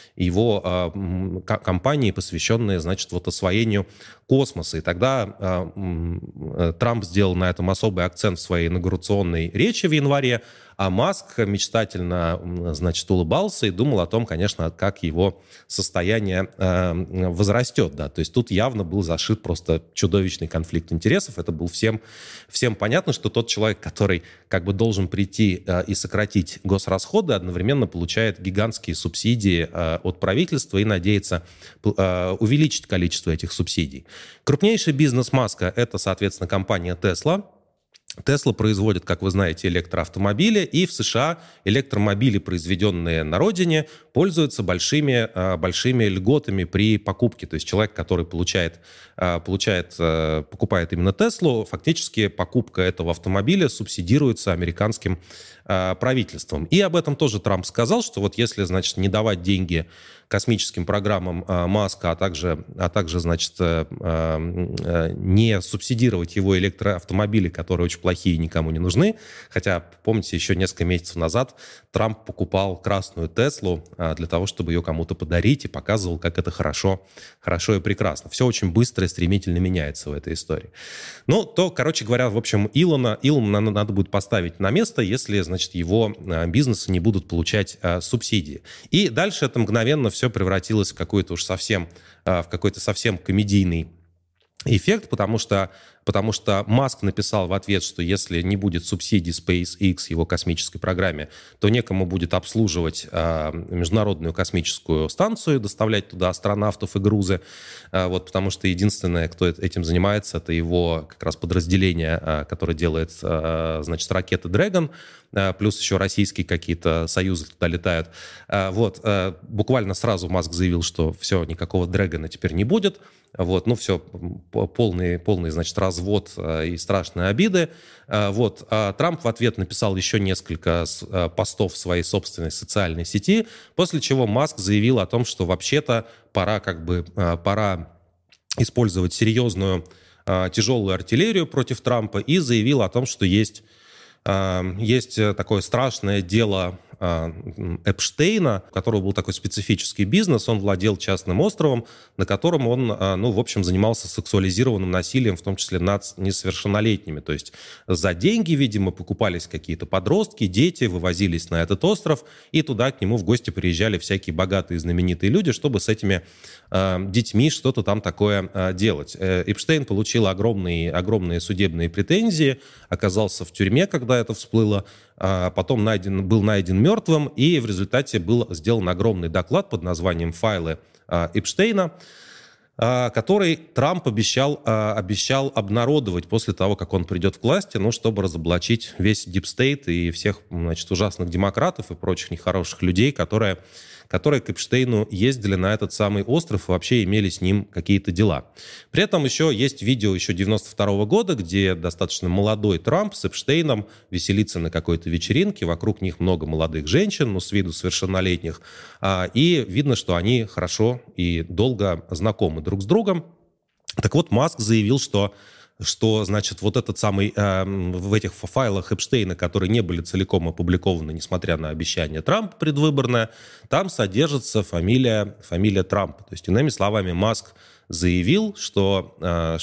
его компании, посвященные, значит, вот освоению космоса. И тогда Трамп сделал на этом особый акцент в своей инаугурационной речи в январе, а Маск мечтательно, значит, улыбался и думал о том, конечно, как его состояние возрастет. Да. То есть тут явно был зашит просто чудовищный конфликт интересов. Это был всем понятно, что тот человек, который как бы должен прийти и сократить госрасходы, одновременно получает гигантские субсидии от правительства и надеется увеличить количество этих субсидий. Крупнейший бизнес Маска – это, соответственно, компания Tesla. Tesla производит, как вы знаете, электроавтомобили, и в США электромобили, произведенные на родине, пользуются большими льготами при покупке. То есть человек, который покупает именно Теслу, фактически покупка этого автомобиля субсидируется американским правительством. И об этом тоже Трамп сказал, что вот если, значит, не давать деньги космическим программам Маска, а также, значит, не субсидировать его электроавтомобили, которые очень плохие и никому не нужны. Хотя, помните, еще несколько месяцев назад Трамп покупал красную Теслу для того, чтобы ее кому-то подарить, и показывал, как это хорошо и прекрасно. Все очень быстро и стремительно меняется в этой истории. Ну, то, короче говоря, в общем, Илона надо будет поставить на место, если, значит, его бизнесы не будут получать субсидии. И дальше это мгновенно все превратилось в какой-то совсем комедийный эффект, потому что Маск написал в ответ, что если не будет субсидий SpaceX, его космической программе, то некому будет обслуживать международную космическую станцию, доставлять туда астронавтов и грузы, вот, потому что единственное, кто этим занимается, это его как раз подразделение, которое делает, значит, ракеты Dragon, плюс еще российские какие-то союзы туда летают. Вот, буквально сразу Маск заявил, что все, никакого Дрэгона теперь не будет. Вот, ну все, полный, значит, развод и страшные обиды. Вот, Трамп в ответ написал еще несколько постов в своей собственной социальной сети, после чего Маск заявил о том, что вообще-то пора использовать серьезную тяжелую артиллерию против Трампа, и заявил о том, что есть такое страшное дело Эпштейна, у которого был такой специфический бизнес. Он владел частным островом, на котором он, в общем, занимался сексуализированным насилием, в том числе над несовершеннолетними. То есть за деньги, видимо, покупались какие-то подростки, дети, вывозились на этот остров, и туда к нему в гости приезжали всякие богатые знаменитые люди, чтобы с этими детьми что-то там такое делать. Эпштейн получил огромные судебные претензии, оказался в тюрьме, когда это всплыло, потом был найден мертвым, и в результате был сделан огромный доклад под названием «Файлы Эпштейна», который Трамп обещал обнародовать после того, как он придет к власти, чтобы разоблачить весь дипстейт и всех, ужасных демократов и прочих нехороших людей, которые к Эпштейну ездили на этот самый остров и вообще имели с ним какие-то дела. При этом еще есть видео еще 92 года, где достаточно молодой Трамп с Эпштейном веселится на какой-то вечеринке, вокруг них много молодых женщин, с виду совершеннолетних, и видно, что они хорошо и долго знакомы друг с другом. Так вот, Маск заявил, что значит, вот этот самый в этих файлах Эпштейна, которые не были целиком опубликованы, несмотря на обещание Трампа предвыборное, там содержится фамилия Трампа. То есть, иными словами, Маск заявил, что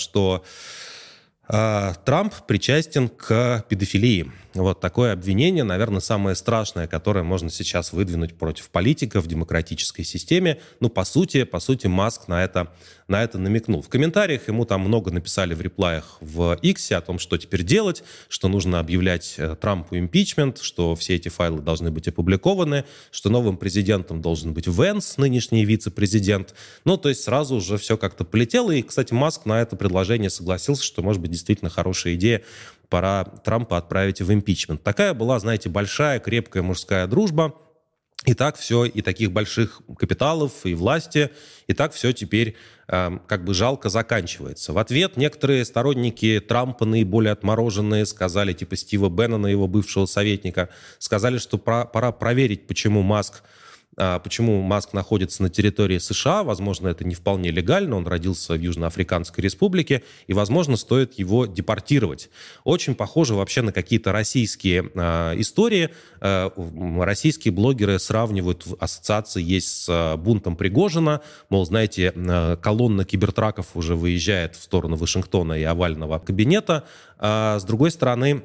Трамп причастен к педофилии. Вот такое обвинение, наверное, самое страшное, которое можно сейчас выдвинуть против политика в демократической системе. По сути, Маск на это намекнул. В комментариях ему там много написали в реплаях в Иксе о том, что теперь делать, что нужно объявлять Трампу импичмент, что все эти файлы должны быть опубликованы, что новым президентом должен быть Венс, нынешний вице-президент. То есть сразу уже все как-то полетело. И, кстати, Маск на это предложение согласился, что, может быть, действительно хорошая идея, пора Трампа отправить в импичмент. Такая была, знаете, большая, крепкая мужская дружба. И так все, и таких больших капиталов, и власти, и так все теперь жалко заканчивается. В ответ некоторые сторонники Трампа, наиболее отмороженные, сказали, типа Стива Беннона, его бывшего советника, сказали, что пора проверить, почему Маск находится на территории США. Возможно, это не вполне легально. Он родился в Южноафриканской республике, и, возможно, стоит его депортировать. Очень похоже вообще на какие-то российские истории. Российские блогеры сравнивают, ассоциации есть с бунтом Пригожина. Мол, знаете, колонна кибертраков уже выезжает в сторону Вашингтона и овального кабинета. С другой стороны,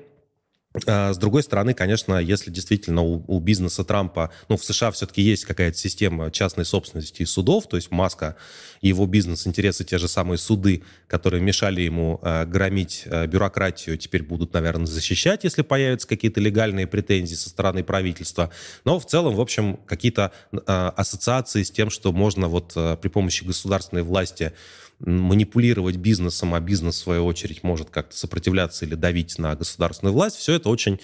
конечно, если действительно у бизнеса Трампа, в США все-таки есть какая-то система частной собственности и судов, то есть Маска и его бизнес-интересы, те же самые суды, которые мешали ему громить бюрократию, теперь будут, наверное, защищать, если появятся какие-то легальные претензии со стороны правительства. Но в целом, в общем, какие-то ассоциации с тем, что можно при помощи государственной власти манипулировать бизнесом, а бизнес, в свою очередь, может как-то сопротивляться или давить на государственную власть. Все это очень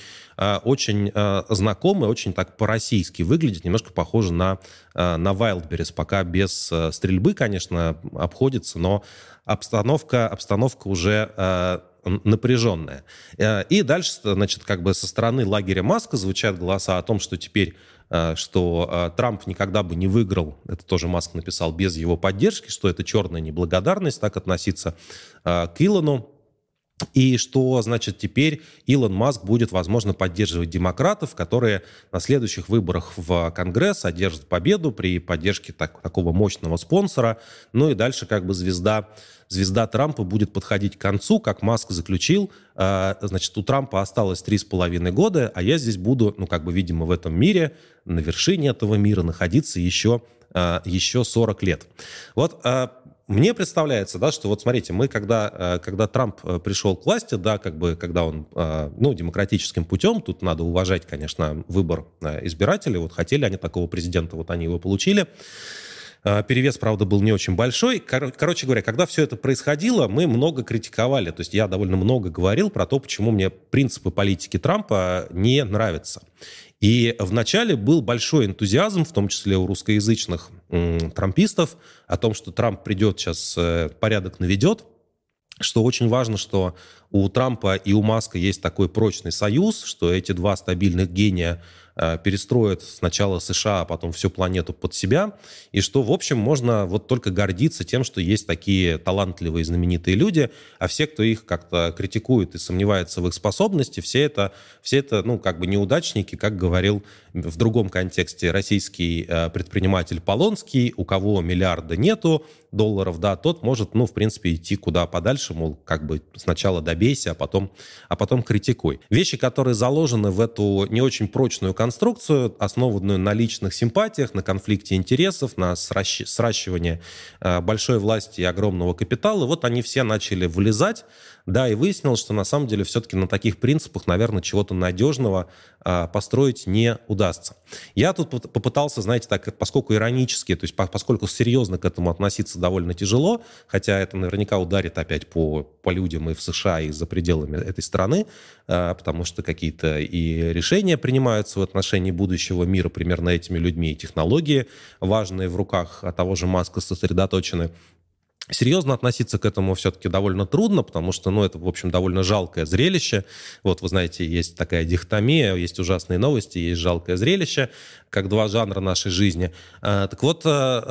знакомо, очень так по-российски выглядит, немножко похоже на Wildberries. Пока без стрельбы, конечно, обходится, но обстановка уже напряженная. И дальше, значит, со стороны лагеря Маска звучат голоса о том, что теперь Трамп никогда бы не выиграл, это тоже Маск написал, без его поддержки, что это черная неблагодарность, так относиться к Илону. И что, значит, теперь Илон Маск будет, возможно, поддерживать демократов, которые на следующих выборах в Конгресс одержат победу при поддержке такого мощного спонсора. И дальше звезда Трампа будет подходить к концу, как Маск заключил. Значит, у Трампа осталось 3,5 года, а я здесь буду, видимо, в этом мире, на вершине этого мира находиться еще 40 лет. Мне представляется, что смотрите, мы когда Трамп пришел к власти, когда он, демократическим путем, тут надо уважать, конечно, выбор избирателей, хотели они такого президента, они его получили. Перевес, правда, был не очень большой. Короче говоря, когда все это происходило, мы много критиковали. То есть я довольно много говорил про то, почему мне принципы политики Трампа не нравятся. И вначале был большой энтузиазм, в том числе у русскоязычных трампистов, о том, что Трамп придет сейчас, порядок наведет, что очень важно, что у Трампа и у Маска есть такой прочный союз, что эти два стабильных гения перестроит сначала США, а потом всю планету под себя, и что, в общем, можно вот только гордиться тем, что есть такие талантливые, знаменитые люди, а все, кто их как-то критикует и сомневается в их способности, все это ну, как бы неудачники, как говорил в другом контексте российский предприниматель Полонский, у кого миллиарда нету долларов, да, тот может, ну, в принципе, идти куда подальше, мол, как бы сначала добейся, а потом критикуй. Вещи, которые заложены в эту не очень прочную конструкцию, основанную на личных симпатиях, на конфликте интересов, на сращивании большой власти и огромного капитала, вот они все начали вылезать, да, и выяснилось, что на самом деле все-таки на таких принципах, наверное, чего-то надежного построить не удастся. Я тут попытался, знаете, так, поскольку иронически, то есть поскольку серьезно к этому относиться довольно тяжело, хотя это наверняка ударит опять по людям и в США, и за пределами этой страны, потому что какие-то и решения принимаются в отношении будущего мира примерно этими людьми, и технологии, важные в руках того же Маска, сосредоточены. Серьезно относиться к этому все-таки довольно трудно, потому что, ну, это, в общем, довольно жалкое зрелище. Вот, вы знаете, есть такая дихотомия, есть ужасные новости, есть жалкое зрелище, как два жанра нашей жизни. Так вот,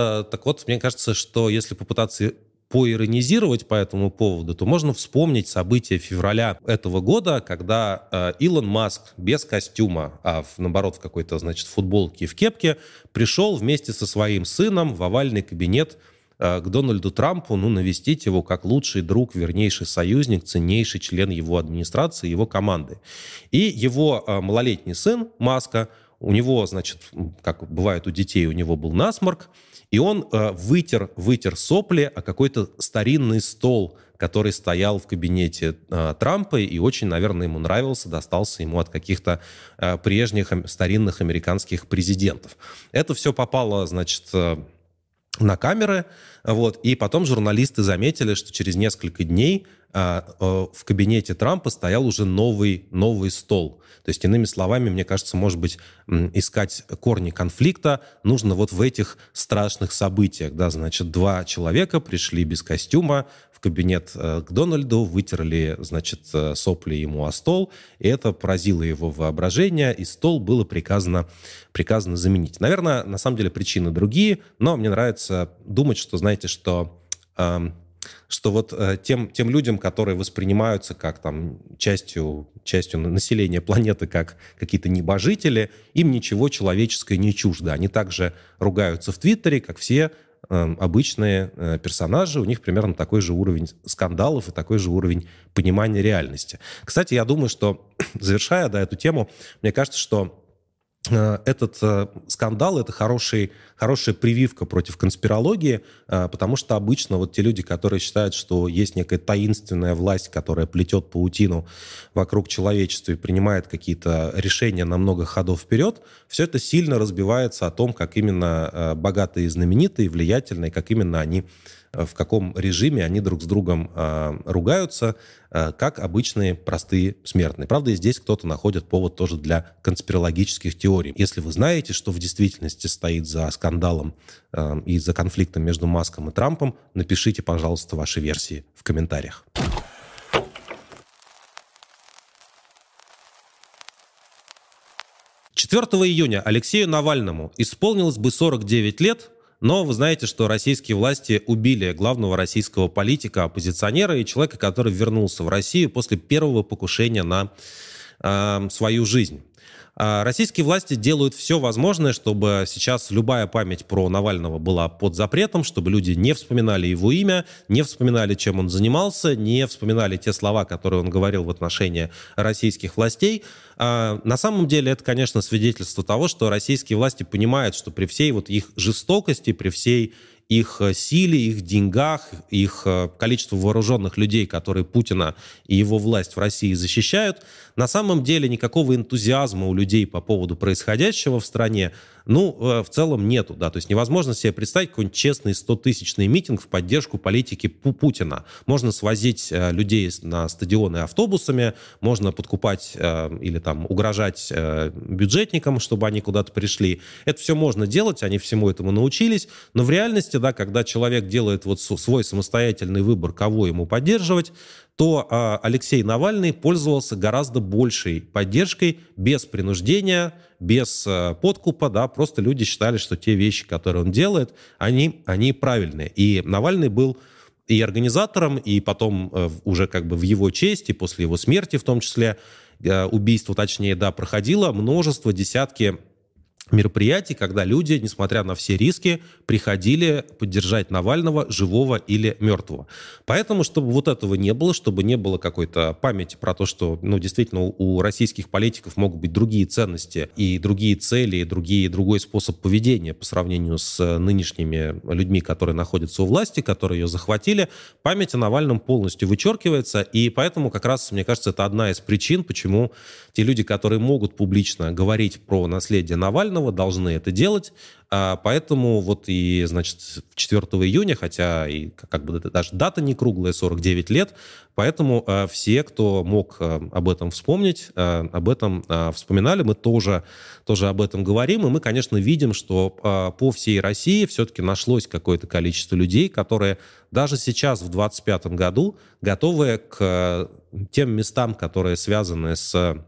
мне кажется, что если попытаться поиронизировать по этому поводу, то можно вспомнить события февраля этого года, когда Илон Маск без костюма, а наоборот в какой-то, значит, футболке и в кепке, пришел вместе со своим сыном в овальный кабинет к Дональду Трампу, ну, навестить его как лучший друг, вернейший союзник, ценнейший член его администрации, его команды. И его малолетний сын Маска, у него, значит, как бывает у детей, у него был насморк, и он вытер сопли о какой-то старинный стол, который стоял в кабинете Трампа, и очень, наверное, ему нравился, достался ему от каких-то прежних старинных американских президентов. Это все попало, значит, на камеры, вот, и потом журналисты заметили, что через несколько дней в кабинете Трампа стоял уже новый стол. То есть, иными словами, мне кажется, может быть, искать корни конфликта нужно вот в этих страшных событиях. Да, значит, два человека пришли без костюма в кабинет к Дональду, вытерли, значит, сопли ему о стол, и это поразило его воображение, и стол было приказано заменить. Наверное, на самом деле причины другие, но мне нравится думать, что, знаете, что вот тем людям, которые воспринимаются как там частью населения планеты, как какие-то небожители, им ничего человеческое не чуждо. Они также ругаются в Твиттере, как все обычные персонажи. У них примерно такой же уровень скандалов и такой же уровень понимания реальности. Кстати, я думаю, что, завершая эту тему, мне кажется, что этот скандал — это хорошая прививка против конспирологии, потому что обычно вот те люди, которые считают, что есть некая таинственная власть, которая плетет паутину вокруг человечества и принимает какие-то решения на много ходов вперед, все это сильно разбивается о том, как именно богатые, знаменитые, влиятельные, как именно они, в каком режиме они друг с другом ругаются, как обычные простые смертные. Правда, и здесь кто-то находит повод тоже для конспирологических теорий. Если вы знаете, что в действительности стоит за скандалом и за конфликтом между Маском и Трампом, напишите, пожалуйста, ваши версии в комментариях. 4 июня Алексею Навальному исполнилось бы 49 лет, но вы знаете, что российские власти убили главного российского политика, оппозиционера и человека, который вернулся в Россию после первого покушения на свою жизнь. Российские власти делают все возможное, чтобы сейчас любая память про Навального была под запретом, чтобы люди не вспоминали его имя, не вспоминали, чем он занимался, не вспоминали те слова, которые он говорил в отношении российских властей. На самом деле это, конечно, свидетельство того, что российские власти понимают, что при всей вот их жестокости, при всей их силе, их деньгах, их количеству вооруженных людей, которые Путина и его власть в России защищают, на самом деле никакого энтузиазма у людей по поводу происходящего в стране, в целом нету. Да? То есть невозможно себе представить какой-нибудь честный 100-тысячный митинг в поддержку политики Путина. Можно свозить людей на стадионы автобусами, можно подкупать или там угрожать бюджетникам, чтобы они куда-то пришли. Это все можно делать, они всему этому научились, но в реальности, да, когда человек делает вот свой самостоятельный выбор, кого ему поддерживать, то Алексей Навальный пользовался гораздо большей поддержкой без принуждения, без подкупа, да, просто люди считали, что те вещи, которые он делает, они правильные. И Навальный был и организатором, и потом уже как бы в его честь, и после его смерти в том числе, убийство точнее, да, проходило множество, десятки мероприятий, когда люди, несмотря на все риски, приходили поддержать Навального, живого или мертвого. Поэтому, чтобы вот этого не было, чтобы не было какой-то памяти про то, что, ну, действительно, у российских политиков могут быть другие ценности и другие цели, и другой способ поведения по сравнению с нынешними людьми, которые находятся у власти, которые ее захватили, память о Навальном полностью вычеркивается, и поэтому как раз, мне кажется, это одна из причин, почему те люди, которые могут публично говорить про наследие Навального, должны это делать. Поэтому вот и, значит, 4 июня, хотя и как бы даже дата не круглая, 49 лет, поэтому все, кто мог об этом вспомнить, об этом вспоминали. Мы тоже об этом говорим, и мы, конечно, видим, что по всей России все-таки нашлось какое-то количество людей, которые даже сейчас, в 2025 году, готовы к тем местам, которые связаны с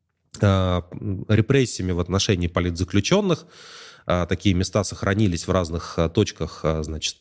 репрессиями в отношении политзаключенных. Такие места сохранились в разных точках, значит,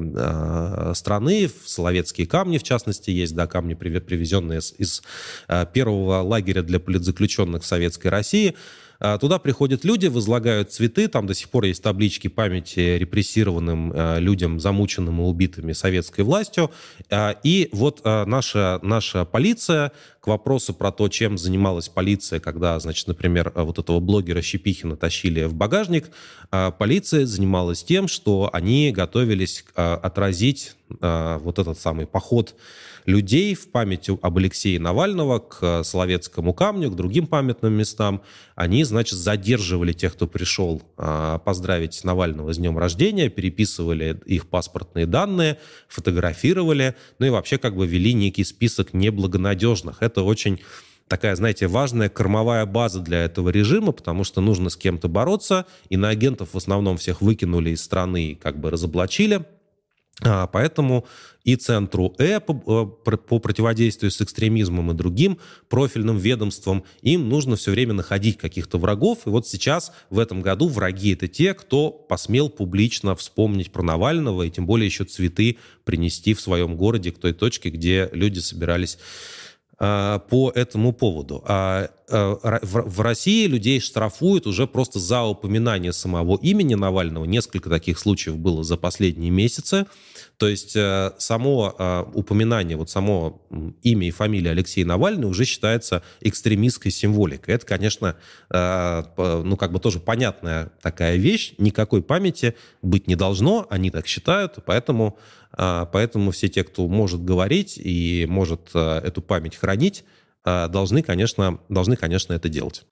страны. В Соловецкие камни, в частности, есть, да, камни, привезенные из первого лагеря для политзаключенных в Советской России. Туда приходят люди, возлагают цветы, там до сих пор есть таблички памяти репрессированным людям, замученным и убитыми советской властью. И вот наша полиция, к вопросу про то, чем занималась полиция, когда, значит, например, вот этого блогера Щепихина тащили в багажник, полиция занималась тем, что они готовились отразить вот этот самый поход людей в память об Алексее Навального к Соловецкому камню, к другим памятным местам. Они, значит, задерживали тех, кто пришел поздравить Навального с днем рождения, переписывали их паспортные данные, фотографировали, ну и вообще как бы вели некий список неблагонадежных. Это очень такая, знаете, важная кормовая база для этого режима, потому что нужно с кем-то бороться, иноагентов в основном всех выкинули из страны и как бы разоблачили. Поэтому и Центру по противодействию с экстремизмом и другим профильным ведомствам им нужно все время находить каких-то врагов. И вот сейчас, в этом году, враги — это те, кто посмел публично вспомнить про Навального и тем более еще цветы принести в своем городе к той точке, где люди собирались по этому поводу. В России людей штрафуют уже просто за упоминание самого имени Навального. Несколько таких случаев было за последние месяцы. То есть само упоминание, вот само имя и фамилия Алексей Навальный уже считается экстремистской символикой. Это, конечно, ну как бы тоже понятная такая вещь. Никакой памяти быть не должно, они так считают, поэтому все те, кто может говорить и может эту память хранить, должны, конечно, это делать.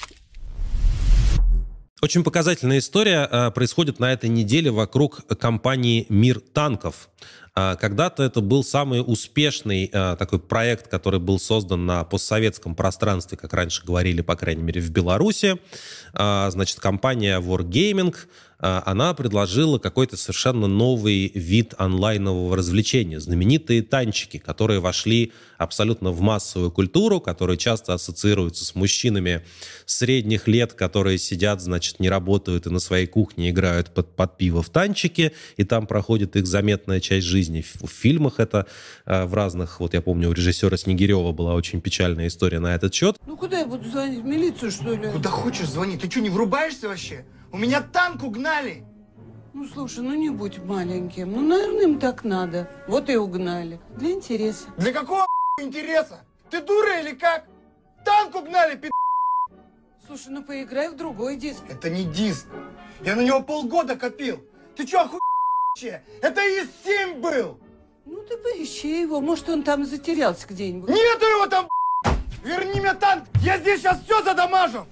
Очень показательная история происходит на этой неделе вокруг компании «Мир танков». Когда-то это был самый успешный такой проект, который был создан на постсоветском пространстве, как раньше говорили, по крайней мере, в Беларуси. Значит, компания Wargaming, она предложила какой-то совершенно новый вид онлайнового развлечения. Знаменитые танчики, которые вошли абсолютно в массовую культуру, которые часто ассоциируются с мужчинами средних лет, которые сидят, значит, не работают и на своей кухне играют под пиво в танчики, и там проходит их заметная часть жизни. В фильмах это в разных... Вот я помню, у режиссера Снегирева была очень печальная история на этот счет. Ну куда я буду звонить? В милицию, что ли? Куда хочешь звони. Ты что, не врубаешься вообще? У меня танк угнали! Ну, слушай, ну не будь маленьким. Ну, наверное, им так надо. Вот и угнали. Для интереса. Для какого интереса? Ты дура или как? Танк угнали, пи***. Слушай, ну поиграй в другой диск. Это не диск. Я на него полгода копил. Ты что, охуел? Это ИС-7 был! Ну, ты поищи его. Может, он там затерялся где-нибудь. Нету его там, Верни мне танк! Я здесь сейчас все задамажу!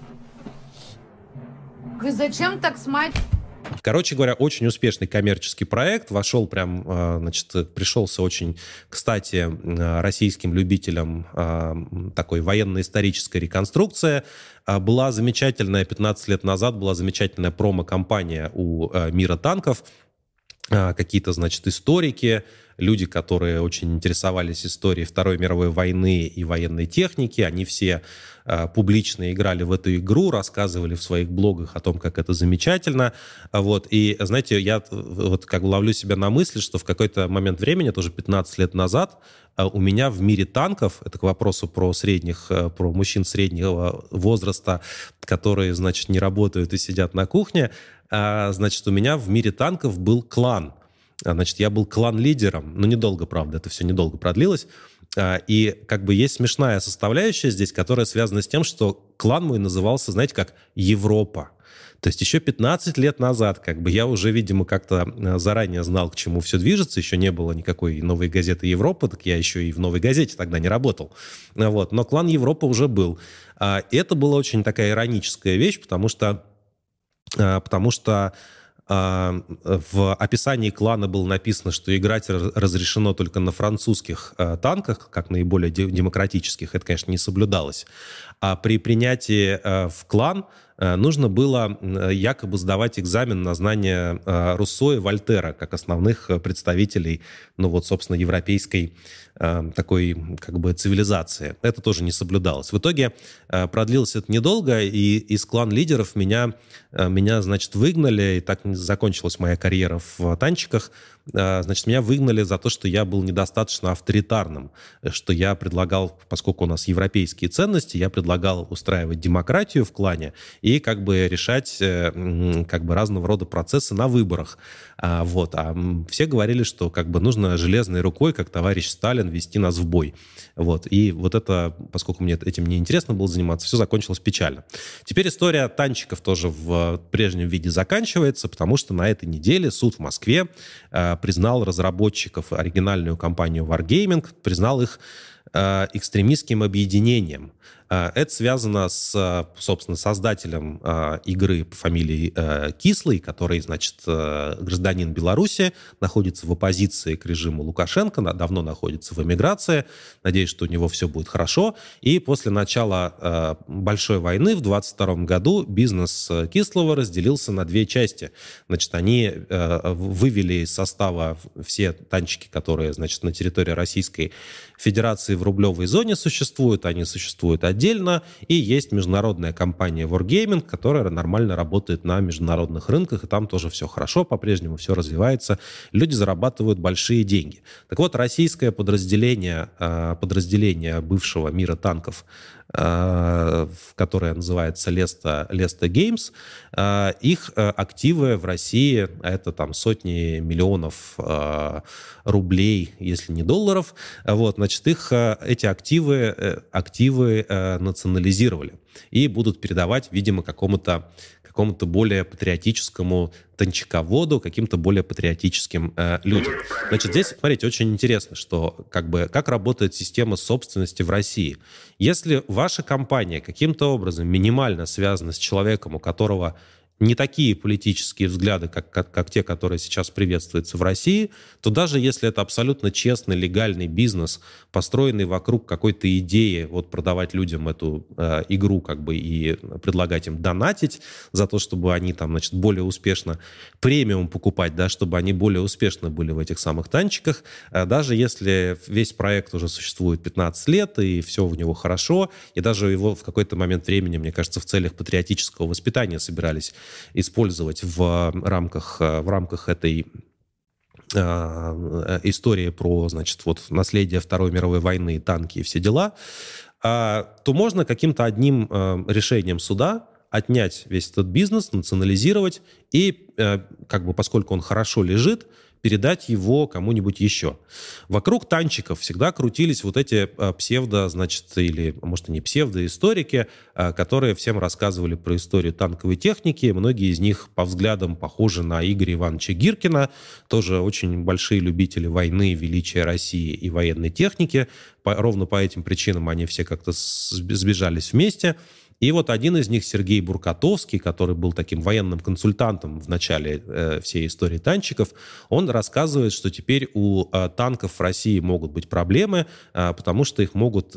Вы зачем так с мать? Короче говоря, очень успешный коммерческий проект. Вошел прям, значит, пришелся очень, кстати, российским любителям такой военно-исторической реконструкции. Была замечательная, 15 лет назад была замечательная промо-компания у «Мира танков», какие-то, значит, историки, люди, которые очень интересовались историей Второй мировой войны и военной техники, они все публично играли в эту игру, рассказывали в своих блогах о том, как это замечательно. Вот. И, знаете, я вот как бы ловлю себя на мысли, что в какой-то момент времени, тоже 15 лет назад, у меня в мире танков, это к вопросу про мужчин среднего возраста, которые, значит, не работают и сидят на кухне, значит, у меня в мире танков был клан. Значит, я был клан-лидером, но недолго, правда, это все недолго продлилось. И как бы есть смешная составляющая здесь, которая связана с тем, что клан мой назывался, знаете, как Европа. То есть еще 15 лет назад как бы я уже, видимо, как-то заранее знал, к чему все движется. Еще не было никакой новой газеты «Европа», так я еще и в новой газете тогда не работал. Вот. Но клан Европа уже был. И это была очень такая ироническая вещь, потому что в описании клана было написано, что играть разрешено только на французских танках, как наиболее демократических. Это, конечно, не соблюдалось. А при принятии в клан нужно было якобы сдавать экзамен на знание Руссо и Вольтера как основных представителей, ну вот, собственно, европейской такой как бы цивилизации. Это тоже не соблюдалось. В итоге продлилось это недолго, и из клан-лидеров меня, значит, выгнали, и так закончилась моя карьера в танчиках. Значит, меня выгнали за то, что я был недостаточно авторитарным, что я предлагал, поскольку у нас европейские ценности, я предлагал устраивать демократию в клане и как бы решать как бы разного рода процессы на выборах. Вот. А все говорили, что как бы нужно железной рукой, как товарищ Сталин, вести нас в бой. Вот. И вот это, поскольку мне этим не интересно было заниматься, все закончилось печально. Теперь история танчиков тоже в прежнем виде заканчивается, потому что на этой неделе суд в Москве признал разработчиков, оригинальную компанию Wargaming, признал их экстремистским объединением. Это связано с, собственно, создателем игры по фамилии Кислый, который, значит, гражданин Беларуси, находится в оппозиции к режиму Лукашенко, давно находится в эмиграции. Надеюсь, что у него все будет хорошо. И после начала большой войны в 22 году бизнес Кислого разделился на две части. Значит, они вывели из состава все танчики, которые, значит, на территории Российской Федерации в рублевой зоне существуют. Они существуют отдельно. И есть международная компания Wargaming, которая нормально работает на международных рынках. И там тоже все хорошо, по-прежнему все развивается. Люди зарабатывают большие деньги. Так вот, российское подразделение бывшего мира танков, которое называется Lesta Games, их активы в России, это там сотни миллионов рублей, если не долларов. Вот, значит, эти активы национализировали и будут передавать, видимо, какому-то более патриотическому танчиководу, каким-то более патриотическим людям. Значит, здесь, смотрите, очень интересно, что как работает система собственности в России. Если ваша компания каким-то образом минимально связана с человеком, у которого не такие политические взгляды, как те, которые сейчас приветствуются в России, то даже если это абсолютно честный, легальный бизнес, построенный вокруг какой-то идеи, вот продавать людям эту игру как бы и предлагать им донатить за то, чтобы они там, значит, более успешно премиум покупать, да, чтобы они более успешно были в этих самых танчиках, даже если весь проект уже существует 15 лет и все у него хорошо, и даже его в какой-то момент времени, мне кажется, в целях патриотического воспитания собирались использовать в рамках этой истории про, значит, вот наследие Второй мировой войны, танки и все дела, то можно каким-то одним решением суда отнять весь этот бизнес, национализировать и, как бы, поскольку он хорошо лежит, передать его кому-нибудь еще. Вокруг танчиков всегда крутились вот эти псевдо, значит, или, может, и не псевдоисторики, которые всем рассказывали про историю танковой техники. Многие из них по взглядам похожи на Игоря Ивановича Гиркина, тоже очень большие любители войны, величия России и военной техники. Ровно по этим причинам они все как-то сбежались вместе. И вот один из них, Сергей Буркатовский, который был таким военным консультантом в начале всей истории танчиков, он рассказывает, что теперь у танков в России могут быть проблемы, потому что их могут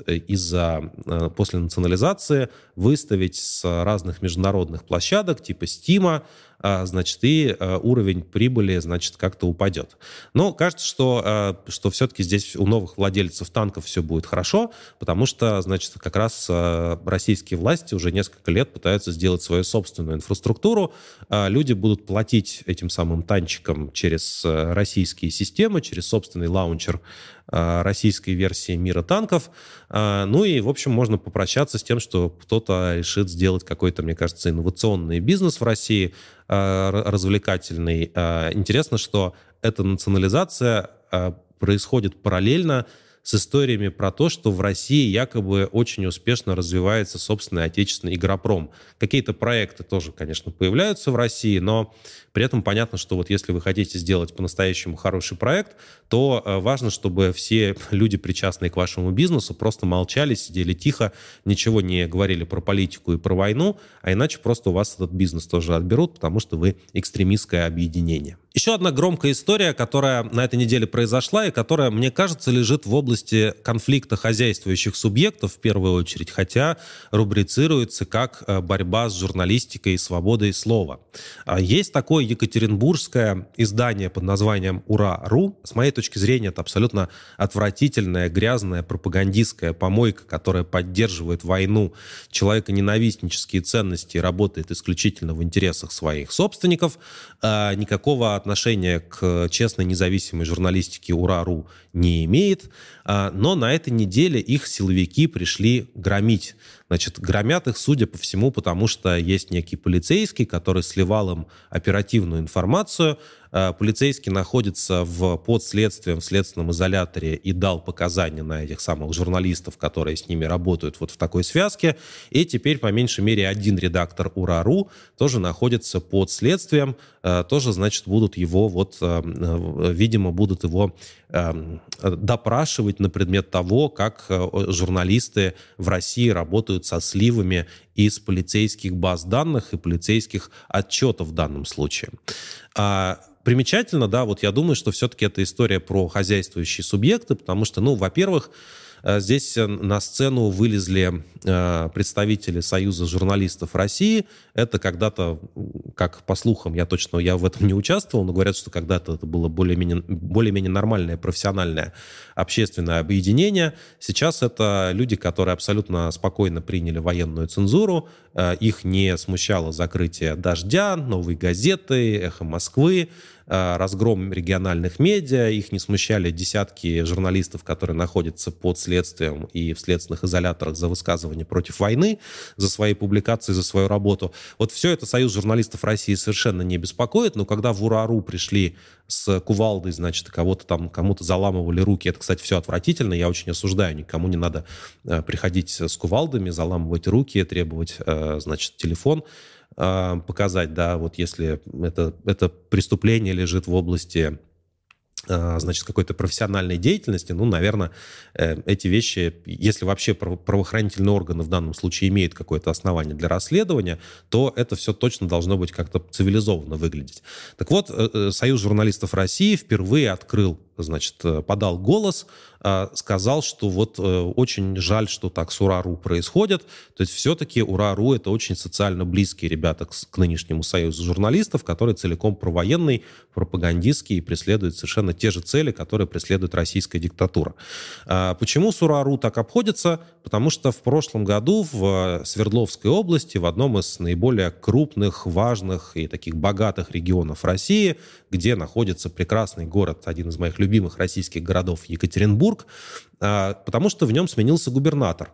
после национализации выставить с разных международных площадок типа Стима, значит, и уровень прибыли, значит, как-то упадет. Но кажется, что все-таки здесь у новых владельцев танков все будет хорошо, потому что, значит, как раз российские власти уже несколько лет пытаются сделать свою собственную инфраструктуру. Люди будут платить этим самым танчикам через российские системы, через собственный лаунчер российской версии мира танков. Ну и, в общем, можно попрощаться с тем, что кто-то решит сделать какой-то, мне кажется, инновационный бизнес в России, развлекательный. Интересно, что эта национализация происходит параллельно с историями про то, что в России якобы очень успешно развивается собственный отечественный игропром. Какие-то проекты тоже, конечно, появляются в России, но при этом понятно, что вот если вы хотите сделать по-настоящему хороший проект, то важно, чтобы все люди, причастные к вашему бизнесу, просто молчали, сидели тихо, ничего не говорили про политику и про войну, а иначе просто у вас этот бизнес тоже отберут, потому что вы экстремистское объединение. Еще одна громкая история, которая на этой неделе произошла и которая, мне кажется, лежит в области конфликта хозяйствующих субъектов в первую очередь, хотя рубрицируется как борьба с журналистикой и свободой слова. Есть такое екатеринбургское издание под названием «Ура.ру». С моей точки зрения, это абсолютно отвратительная, грязная пропагандистская помойка, которая поддерживает войну, человеконенавистнические ценности и работает исключительно в интересах своих собственников. Никакого отношения к честной независимой журналистике «Ура.ру» не имеет, но на этой неделе их силовики пришли громить. Значит, громят их, судя по всему, потому что есть некий полицейский, который сливал им оперативную информацию. Полицейский находится под следствием в следственном изоляторе и дал показания на этих самых журналистов, которые с ними работают вот в такой связке. И теперь, по меньшей мере, один редактор «Ура.ру» тоже находится под следствием. Тоже, значит, будут его, видимо, будут его допрашивать на предмет того, как журналисты в России работают со сливами из полицейских баз данных и полицейских отчетов в данном случае. Примечательно, да, вот я думаю, что все-таки это история про хозяйствующие субъекты, потому что, во-первых, здесь на сцену вылезли представители Союза журналистов России. Это когда-то, как по слухам, я в этом не участвовал, но говорят, что когда-то это было более-менее нормальное профессиональное общественное объединение. Сейчас это люди, которые абсолютно спокойно приняли военную цензуру. Их не смущало закрытие «Дождя», «Новой газеты», «Эхо Москвы», разгром региональных медиа. Их не смущали десятки журналистов, которые находятся под следствием и в следственных изоляторах за высказывание против войны, за свои публикации, за свою работу. Вот все это Союз журналистов России совершенно не беспокоит, но когда в «Ура.ру» пришли с кувалдой, значит, кому-то заламывали руки, это, кстати, все отвратительно, я очень осуждаю, никому не надо приходить с кувалдами, заламывать руки, требовать, значит, телефон показать, да, вот если это преступление лежит в области, значит, какой-то профессиональной деятельности, наверное, эти вещи, если вообще правоохранительные органы в данном случае имеют какое-то основание для расследования, то это все точно должно быть как-то цивилизованно выглядеть. Так вот, Союз журналистов России впервые подал голос, сказал, что очень жаль, что так с «Ура.ру» происходит. То есть все-таки «Ура.ру» — это очень социально близкие ребята к нынешнему Союзу журналистов, который целиком провоенный, пропагандистский и преследует совершенно те же цели, которые преследует российская диктатура. Почему с «Ура.ру» так обходится? Потому что в прошлом году в Свердловской области, в одном из наиболее крупных, важных и таких богатых регионов России, где находится прекрасный город, один из моих любимых российских городов, Екатеринбург, потому что в нем сменился губернатор.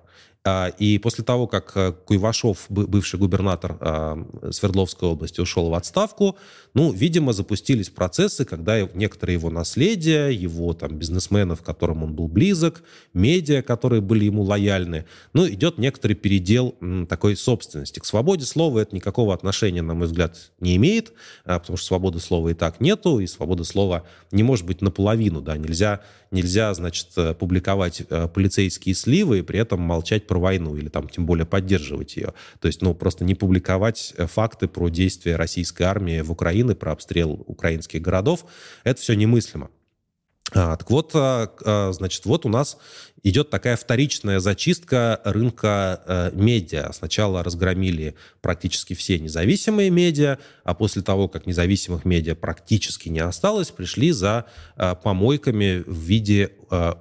И после того, как Куйвашев, бывший губернатор Свердловской области, ушел в отставку, видимо, запустились процессы, когда некоторые его наследия, его бизнесменов, к которым он был близок, медиа, которые были ему лояльны, идет некоторый передел такой собственности. К свободе слова это никакого отношения, на мой взгляд, не имеет, потому что свободы слова и так нету, и свобода слова не может быть наполовину, да, нельзя, значит, публиковать полицейские сливы и при этом молчать про войну или тем более поддерживать ее. То есть, просто не публиковать факты про действия российской армии в Украине, про обстрел украинских городов. Это все немыслимо. Так вот, значит, вот у нас идет такая вторичная зачистка рынка медиа. Сначала разгромили практически все независимые медиа, а после того, как независимых медиа практически не осталось, пришли за помойками в виде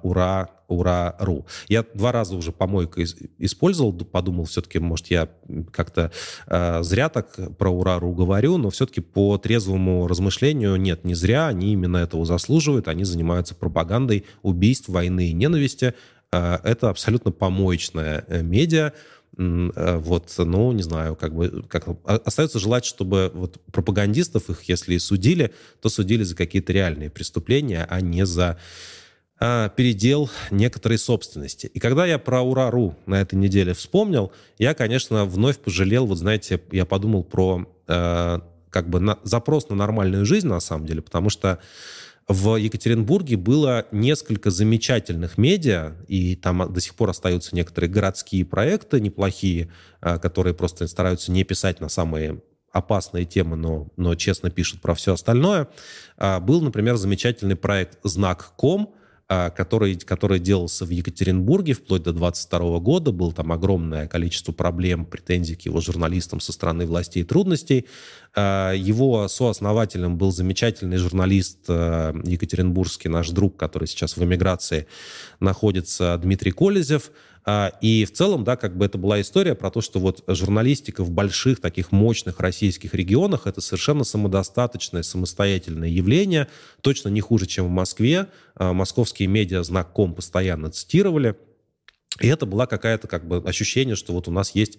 Ура.ру. Я 2 раза уже помойку использовал, подумал, все-таки, может, я как-то зря так про Ура.ру говорю, но все-таки по трезвому размышлению нет, не зря, они именно этого заслуживают, они занимаются пропагандой убийств, войны и ненависти. Это абсолютно помоечная медиа. Вот, ну, не знаю, как остается желать, чтобы вот пропагандистов их, если и судили, то судили за какие-то реальные преступления, а не за передел некоторой собственности. И когда я про Ура.ру на этой неделе вспомнил, я, конечно, вновь пожалел, вот знаете, я подумал про запрос на нормальную жизнь, на самом деле, потому что в Екатеринбурге было несколько замечательных медиа, и там до сих пор остаются некоторые городские проекты неплохие, которые просто стараются не писать на самые опасные темы, но честно пишут про все остальное. Был, например, замечательный проект «Знак.ком», который делался в Екатеринбурге вплоть до 2022 года. Было там огромное количество проблем, претензий к его журналистам со стороны властей и трудностей. Его сооснователем был замечательный журналист екатеринбургский, наш друг, который сейчас в эмиграции находится, Дмитрий Колезев. И в целом, да, это была история про то, что вот журналистика в больших таких мощных российских регионах — это совершенно самодостаточное, самостоятельное явление, точно не хуже, чем в Москве. Московские медиа «Знак.ком» постоянно цитировали. И это была какая-то ощущение, что вот у нас есть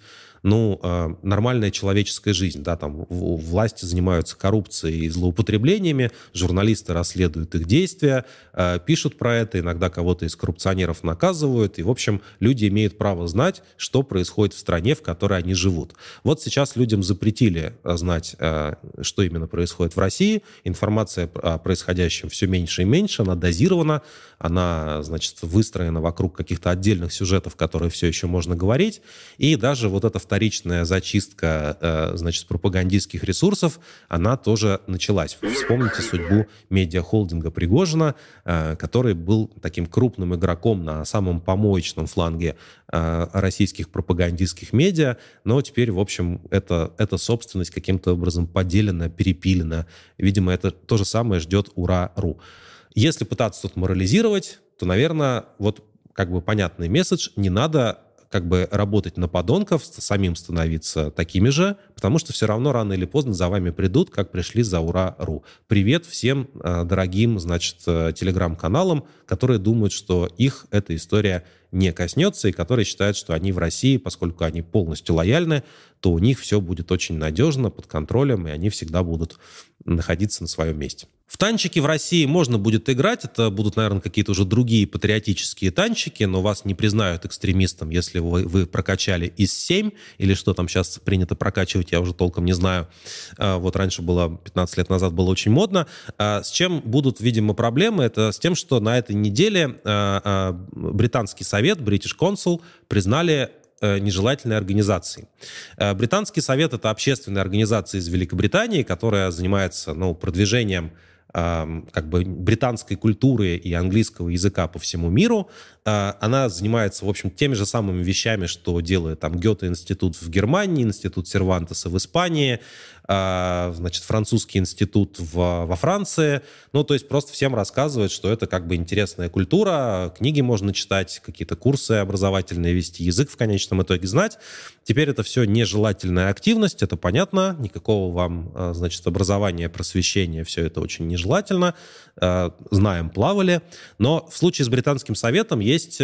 нормальная человеческая жизнь. Да, там власти занимаются коррупцией и злоупотреблениями, журналисты расследуют их действия, пишут про это, иногда кого-то из коррупционеров наказывают. И, в общем, люди имеют право знать, что происходит в стране, в которой они живут. Вот сейчас людям запретили знать, что именно происходит в России. Информация о происходящем все меньше и меньше, она дозирована, она, значит, выстроена вокруг каких-то отдельных сюжетов, которые все еще можно говорить. И даже вот эта вторичная зачистка, значит, пропагандистских ресурсов, она тоже началась. Вспомните судьбу медиахолдинга Пригожина, который был таким крупным игроком на самом помоечном фланге российских пропагандистских медиа, но теперь, в общем, эта собственность каким-то образом поделена, перепилена. Видимо, это то же самое ждет Ура.ру. Если пытаться тут морализировать, то, наверное, вот понятный месседж: не надо работать на подонков, самим становиться такими же, потому что все равно рано или поздно за вами придут, как пришли за Ура.ру. Привет всем дорогим, значит, телеграм-каналам, которые думают, что их эта история не коснется, и которые считают, что они в России, поскольку они полностью лояльны, то у них все будет очень надежно, под контролем, и они всегда будут находиться на своем месте. В танчики в России можно будет играть. Это будут, наверное, какие-то уже другие патриотические танчики, но вас не признают экстремистом, если вы прокачали ИС-7, или что там сейчас принято прокачивать, я уже толком не знаю. Вот раньше было, 15 лет назад было очень модно. С чем будут, видимо, проблемы? Это с тем, что на этой неделе британский совет, British Council, признали нежелательной организацией. Британский совет — это общественная организация из Великобритании, которая занимается продвижением британской культуры и английского языка по всему миру. Она занимается, в общем, теми же самыми вещами, что делает там Гёте-институт в Германии, институт Сервантеса в Испании, значит, французский институт во Франции. То есть просто всем рассказывает, что это интересная культура, книги можно читать, какие-то курсы образовательные вести, язык в конечном итоге знать. Теперь это все нежелательная активность, это понятно, никакого вам, значит, образования, просвещения, все это очень нежелательно. Знаем, плавали. Но в случае с британским советом есть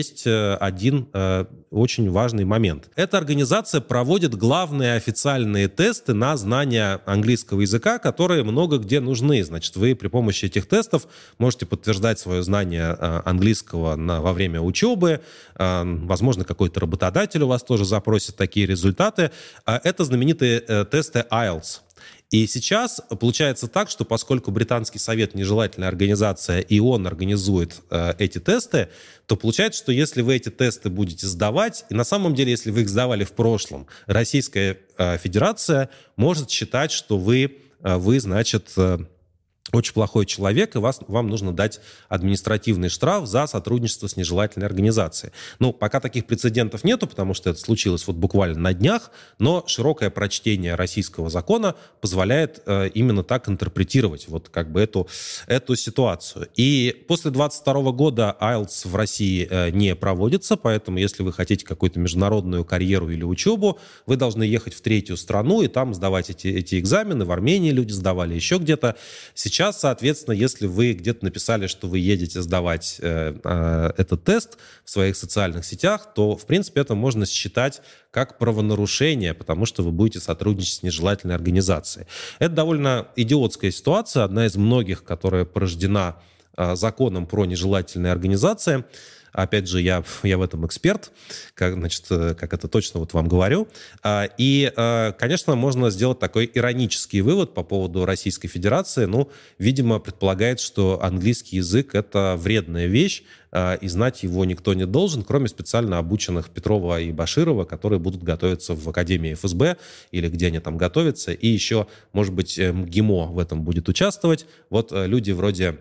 один очень важный момент. Эта организация проводит главные официальные тесты на знание английского языка, которые много где нужны. Значит, вы при помощи этих тестов можете подтверждать свое знание английского во время учебы. Возможно, какой-то работодатель у вас тоже запросит такие результаты. Это знаменитые тесты IELTS. И сейчас получается так, что поскольку британский совет — нежелательная организация, и он организует эти тесты, то получается, что если вы эти тесты будете сдавать, и на самом деле, если вы их сдавали в прошлом, Российская Федерация может считать, что вы значит, очень плохой человек, и вам нужно дать административный штраф за сотрудничество с нежелательной организацией. Ну, пока таких прецедентов нету, потому что это случилось вот буквально на днях, но широкое прочтение российского закона позволяет именно так интерпретировать вот как бы эту ситуацию. И после 2022 года IELTS в России не проводится, поэтому если вы хотите какую-то международную карьеру или учебу, вы должны ехать в третью страну и там сдавать эти экзамены. В Армении люди сдавали, еще где-то. Сейчас, соответственно, если вы где-то написали, что вы едете сдавать этот тест в своих социальных сетях, то, в принципе, это можно считать как правонарушение, потому что вы будете сотрудничать с нежелательной организацией. Это довольно идиотская ситуация, одна из многих, которая порождена законом про нежелательные организации. Опять же, я в этом эксперт, как это точно вот вам говорю. И, конечно, можно сделать такой иронический вывод по поводу Российской Федерации. Ну, видимо, предполагает, что английский язык — это вредная вещь, и знать его никто не должен, кроме специально обученных Петрова и Баширова, которые будут готовиться в Академии ФСБ или где они там готовятся. И еще, может быть, МГИМО в этом будет участвовать. Вот люди вроде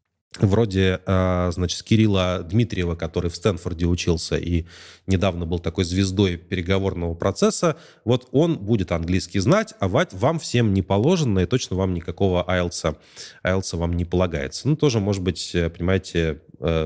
значит, Кирилла Дмитриева, который в Стэнфорде учился и недавно был такой звездой переговорного процесса, вот он будет английский знать, а вам всем не положено, и точно вам никакого IELTS вам не полагается. Ну, тоже, может быть, понимаете,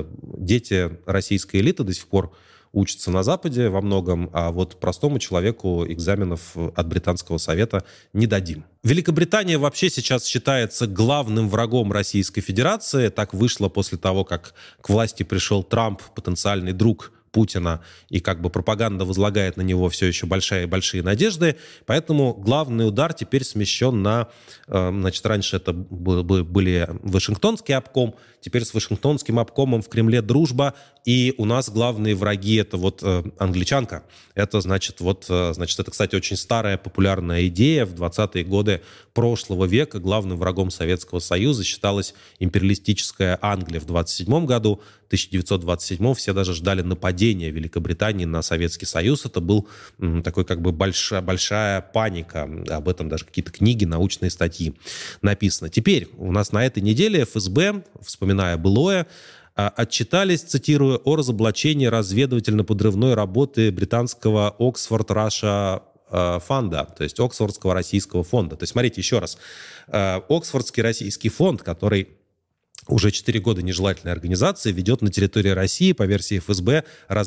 дети российской элиты до сих пор учатся на Западе во многом, а вот простому человеку экзаменов от Британского совета не дадим. Великобритания вообще сейчас считается главным врагом Российской Федерации. Так вышло после того, как к власти пришел Трамп, потенциальный друг Путина, и как бы пропаганда возлагает на него все еще большие надежды. Поэтому главный удар теперь смещен на... Значит, раньше это были Вашингтонский обком, теперь с Вашингтонским обкомом в Кремле дружба, и у нас главные враги — это вот англичанка. Это значит, это, кстати, очень старая популярная идея. В 20-е годы прошлого века главным врагом Советского Союза считалась империалистическая Англия. В 1927 году, 1927 все даже ждали нападения Великобритании на Советский Союз. Это был такой как бы большая паника. Об этом даже какие-то книги, научные статьи написаны. Теперь у нас на этой неделе ФСБ, вспоминая былое, отчитались, цитирую, о разоблачении разведывательно-подрывной работы британского Oxford Russia фонда, то есть Оксфордского российского фонда. То есть, смотрите, еще раз. Оксфордский российский фонд, который уже 4 года нежелательной организации, ведет на территории России, по версии ФСБ,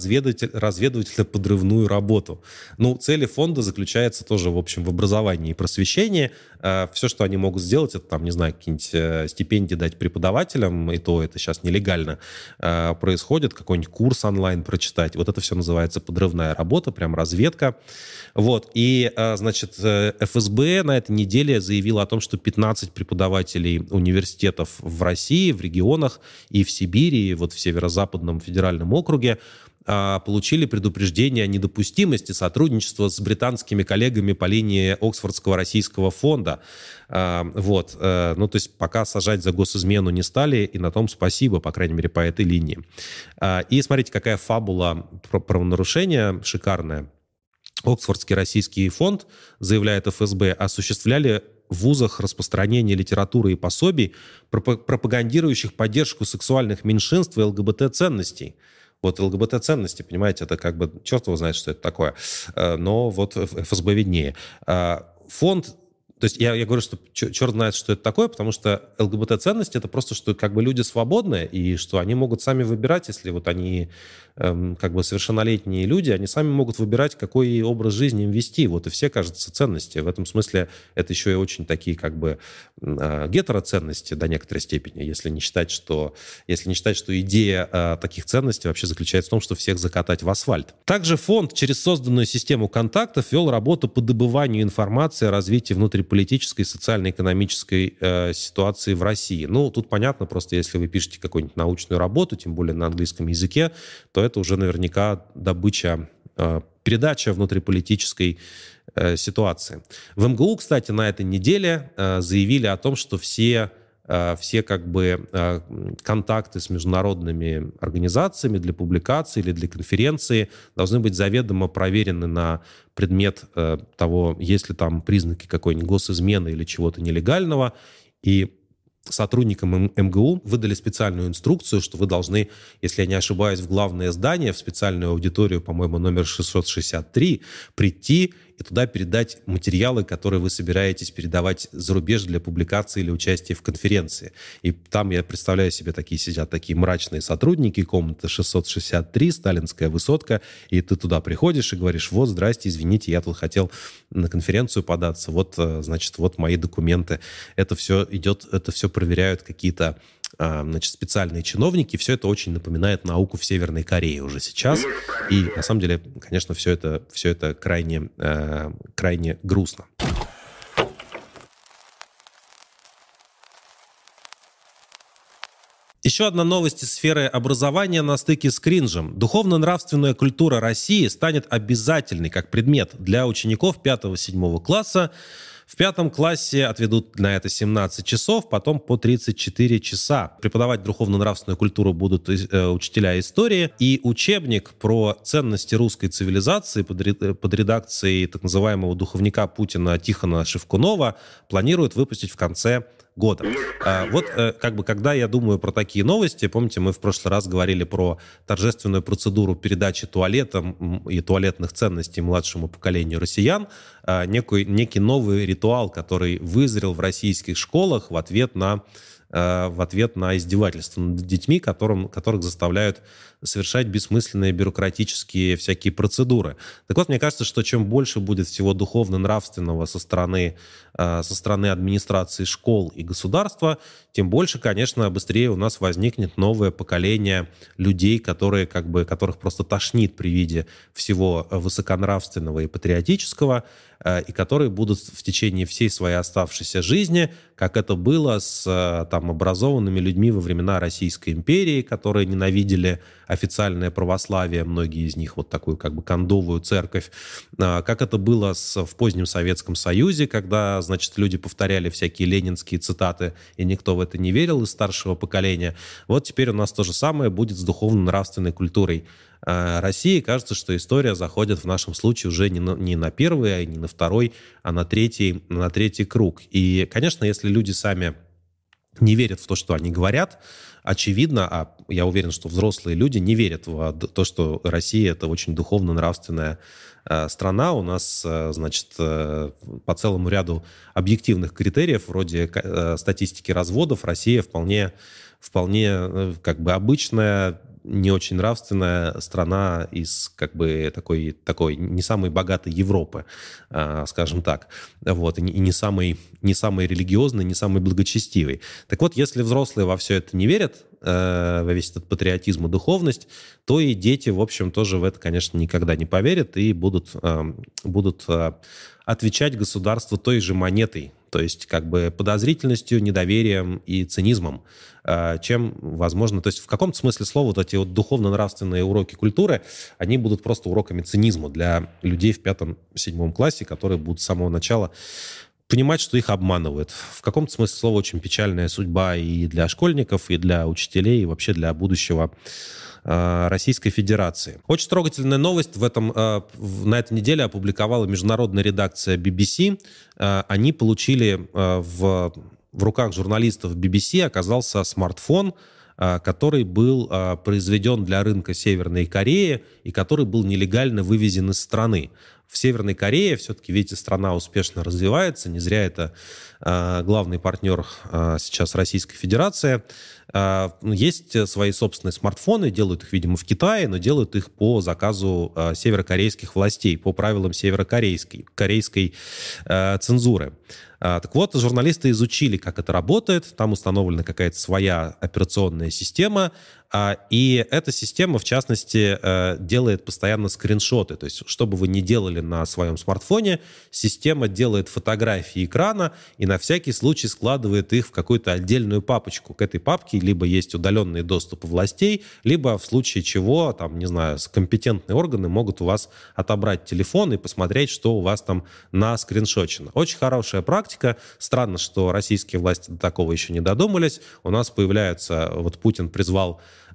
разведывательно-подрывную работу. Ну, цели фонда заключаются тоже, в общем, в образовании и просвещении. Все, что они могут сделать, это, там, не знаю, какие-нибудь стипендии дать преподавателям, и то это сейчас нелегально происходит, какой-нибудь курс онлайн прочитать. Вот это все называется подрывная работа, прям разведка. Вот. И, значит, ФСБ на этой неделе заявила о том, что 15 преподавателей университетов в России, в регионах и в Сибири, и вот в Северо-Западном федеральном округе получили предупреждение о недопустимости сотрудничества с британскими коллегами по линии Оксфордского российского фонда. Вот. Ну, то есть пока сажать за госизмену не стали, и на том спасибо, по крайней мере, по этой линии. И смотрите, какая фабула правонарушения шикарная. Оксфордский российский фонд, заявляет ФСБ, осуществляли в вузах распространение литературы и пособий, пропагандирующих поддержку сексуальных меньшинств и ЛГБТ-ценностей. Вот ЛГБТ-ценности, понимаете, это как бы черт его знает, что это такое. Но вот ФСБ виднее. Фонд, то есть я говорю, что черт знает, что это такое, потому что ЛГБТ-ценности — это просто, что как бы люди свободные, и что они могут сами выбирать, если вот они как бы совершеннолетние люди, они сами могут выбирать, какой образ жизни им вести. Вот и все, кажется, ценности. В этом смысле это еще и очень такие как бы гетероценности до некоторой степени, если не считать, что идея таких ценностей вообще заключается в том, что всех закатать в асфальт. Также фонд через созданную систему контактов вел работу по добыванию информации о развитии внутриполитической и социально-экономической ситуации в России. Ну, тут понятно, просто если вы пишете какую-нибудь научную работу, тем более на английском языке, то это уже наверняка передача внутриполитической ситуации. В МГУ, кстати, на этой неделе заявили о том, что все как бы контакты с международными организациями для публикации или для конференции должны быть заведомо проверены на предмет того, есть ли там признаки какой-нибудь госизмены или чего-то нелегального. И сотрудникам МГУ выдали специальную инструкцию, что вы должны, если я не ошибаюсь, в главное здание, в специальную аудиторию, по-моему, номер 663, прийти и туда передать материалы, которые вы собираетесь передавать за рубеж для публикации или участия в конференции. И там, я представляю себе, сидят такие мрачные сотрудники, комната 663, сталинская высотка, и ты туда приходишь и говоришь: вот, здрасте, извините, я тут хотел на конференцию податься, вот, значит, вот мои документы. Это все идет, это все проверяют какие-то специальные чиновники. Все это очень напоминает науку в Северной Корее уже сейчас. И на самом деле, конечно, все это крайне грустно. Еще одна новость из сферы образования на стыке с кринжем. Духовно-нравственная культура России станет обязательной как предмет для учеников 5-7 класса. В 5 классе отведут на это 17 часов, потом по 34 часа. Преподавать духовно-нравственную культуру будут учителя истории. И учебник про ценности русской цивилизации под редакцией так называемого духовника Путина Тихона Шевкунова планируют выпустить в конце года. Вот когда я думаю про такие новости, помните, мы в прошлый раз говорили про торжественную процедуру передачи туалетом и туалетных ценностей младшему поколению россиян, некий новый ритуал, который вызрел в российских школах в ответ на издевательства над детьми, которых заставляют совершать бессмысленные бюрократические всякие процедуры. Так вот, мне кажется, что чем больше будет всего духовно-нравственного со стороны администрации школ и государства, тем больше, конечно, быстрее у нас возникнет новое поколение людей, которых просто тошнит при виде всего высоконравственного и патриотического, и которые будут в течение всей своей оставшейся жизни, как это было с образованными людьми во времена Российской империи, которые ненавидели официальное православие, многие из них вот такую кондовую церковь, как это было в позднем Советском Союзе, когда, люди повторяли всякие ленинские цитаты, и никто в это не верил из старшего поколения. Вот теперь у нас то же самое будет с духовно-нравственной культурой России. Кажется, что история заходит в нашем случае уже не на первый, не на второй, а на третий круг. И, конечно, если люди сами не верят в то, что они говорят, очевидно, а я уверен, что взрослые люди не верят в то, что Россия — это очень духовно-нравственная страна. У нас, по целому ряду объективных критериев, вроде статистики разводов, Россия вполне обычная, не очень нравственная страна из такой не самой богатой Европы, скажем так, вот, и не самой религиозной, не самой благочестивой. Так вот, если взрослые во все это не верят, во весь этот патриотизм и духовность, то и дети, в общем, тоже в это, конечно, никогда не поверят и будут отвечать государству той же монетой, то есть подозрительностью, недоверием и цинизмом, чем, возможно, то есть в каком-то смысле слова вот эти вот духовно-нравственные уроки культуры, они будут просто уроками цинизма для людей в 5-7 классе, которые будут с самого начала понимать, что их обманывают. В каком-то смысле слова очень печальная судьба и для школьников, и для учителей, и вообще для будущего Российской Федерации. Очень трогательная новость на этой неделе опубликовала международная редакция BBC. Они получили в руках журналистов BBC оказался смартфон, который был произведен для рынка Северной Кореи и который был нелегально вывезен из страны. В Северной Корее все-таки, видите, страна успешно развивается. Не зря это главный партнер сейчас Российской Федерации. Есть свои собственные смартфоны, делают их, видимо, в Китае, но делают их по заказу северокорейских властей, по правилам северокорейской цензуры. Так вот, журналисты изучили, как это работает. Там установлена какая-то своя операционная система, и эта система, в частности, делает постоянно скриншоты. То есть, что бы вы ни делали на своем смартфоне, система делает фотографии экрана и на всякий случай складывает их в какую-то отдельную папочку. К этой папке либо есть удаленный доступ властей, либо в случае чего, компетентные органы могут у вас отобрать телефон и посмотреть, что у вас там наскриншочено. Очень хорошая практика. Странно, что российские власти до такого еще не додумались. У нас появляются... Вот Путин призвал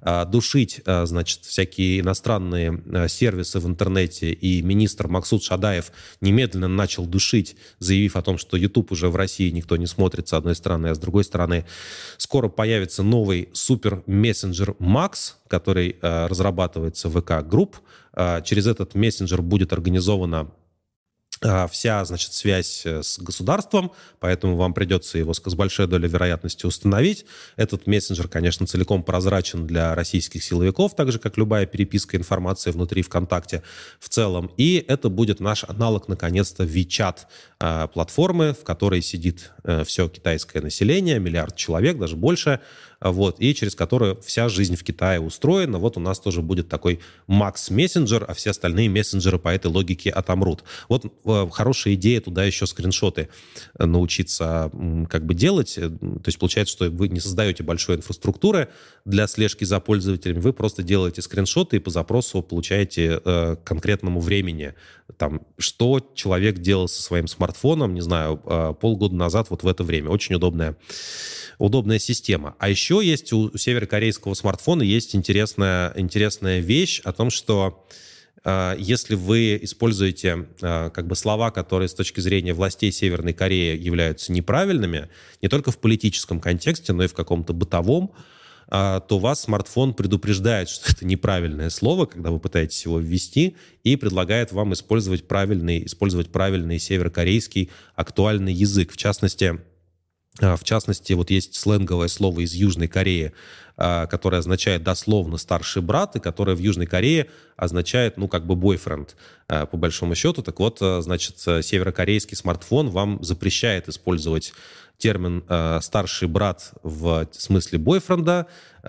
душить, значит, всякие иностранные сервисы в интернете, и министр Максуд Шадаев немедленно начал душить, заявив о том, что YouTube уже в России никто не смотрит, с одной стороны, а с другой стороны, скоро появится новый супер-мессенджер Max, который разрабатывается в ВК Групп. Через этот мессенджер будет организована вся, значит, связь с государством, поэтому вам придется его с большой долей вероятности установить. Этот мессенджер, конечно, целиком прозрачен для российских силовиков, так же, как любая переписка информации внутри ВКонтакте в целом. И это будет наш аналог, наконец-то, WeChat платформы, в которой сидит все китайское население, миллиард человек, даже больше, вот, и через которую вся жизнь в Китае устроена. Вот у нас тоже будет такой Max Messenger, а все остальные мессенджеры по этой логике отомрут. Вот хорошая идея туда еще скриншоты научиться как бы делать. То есть получается, что вы не создаете большой инфраструктуры для слежки за пользователями, вы просто делаете скриншоты и по запросу получаете конкретному времени, там, что человек делал со своим смартфоном, не знаю, полгода назад вот в это время. Очень удобная система. А еще есть у северокорейского смартфона есть интересная вещь о том, что если вы используете как бы слова, которые с точки зрения властей Северной Кореи являются неправильными, не только в политическом контексте, но и в каком-то бытовом, то вас смартфон предупреждает, что это неправильное слово, когда вы пытаетесь его ввести, и предлагает вам использовать правильный северокорейский актуальный язык. В частности, вот есть сленговое слово из Южной Кореи, которое означает дословно «старший брат», и которое в Южной Корее означает, ну, как бы бойфренд, по большому счету. Так вот, значит, северокорейский смартфон вам запрещает использовать термин «старший брат» в смысле бойфренда,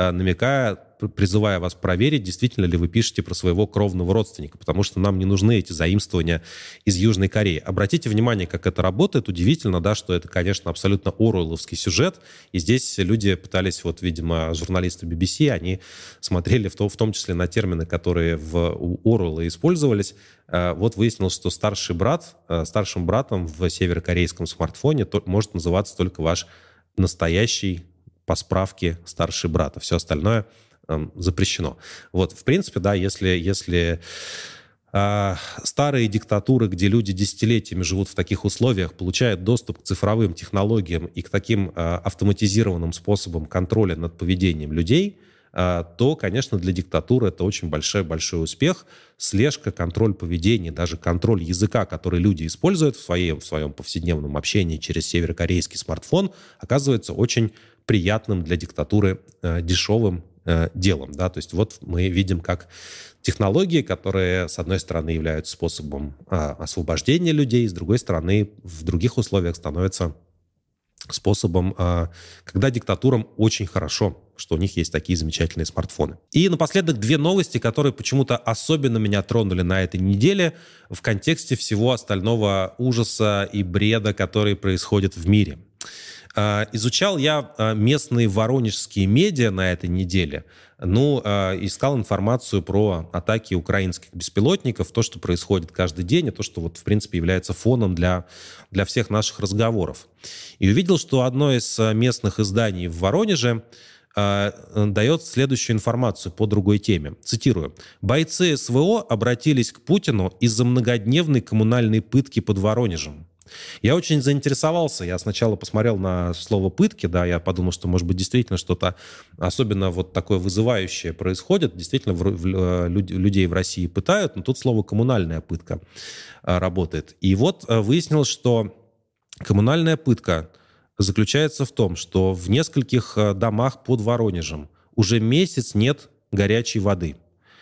призывая вас проверить, действительно ли вы пишете про своего кровного родственника, потому что нам не нужны эти заимствования из Южной Кореи. Обратите внимание, как это работает. Удивительно, да, что это, конечно, абсолютно оруэлловский сюжет, и здесь люди пытались, вот, видимо, журналисты BBC, они смотрели в том числе на термины, которые у Оруэлла использовались. Вот выяснилось, что старшим братом в северокорейском смартфоне может называться только ваш настоящий, по справке, старший брат, а все остальное запрещено. Вот, в принципе, да, если старые диктатуры, где люди десятилетиями живут в таких условиях, получают доступ к цифровым технологиям и к таким автоматизированным способам контроля над поведением людей, то, конечно, для диктатуры это очень большой успех. Слежка, контроль поведения, даже контроль языка, который люди используют в своем повседневном общении через северокорейский смартфон, оказывается очень приятным для диктатуры дешевым делом. Да? То есть вот мы видим, как технологии, которые, с одной стороны, являются способом освобождения людей, с другой стороны, в других условиях становятся способом, когда диктатурам очень хорошо, что у них есть такие замечательные смартфоны. И напоследок две новости, которые почему-то особенно меня тронули на этой неделе в контексте всего остального ужаса и бреда, который происходит в мире. Изучал я местные воронежские медиа на этой неделе, искал информацию про атаки украинских беспилотников, то, что происходит каждый день, и то, что, вот, в принципе, является фоном для всех наших разговоров. И увидел, что одно из местных изданий в Воронеже дает следующую информацию по другой теме. Цитирую. «Бойцы СВО обратились к Путину из-за многодневной коммунальной пытки под Воронежем». Я очень заинтересовался. Я сначала посмотрел на слово «пытки», да, я подумал, что, может быть, действительно что-то особенно вот такое вызывающее происходит. Действительно, людей в России пытают, но тут слово «коммунальная пытка» работает. И вот выяснилось, что коммунальная пытка заключается в том, что в нескольких домах под Воронежем уже месяц нет горячей воды.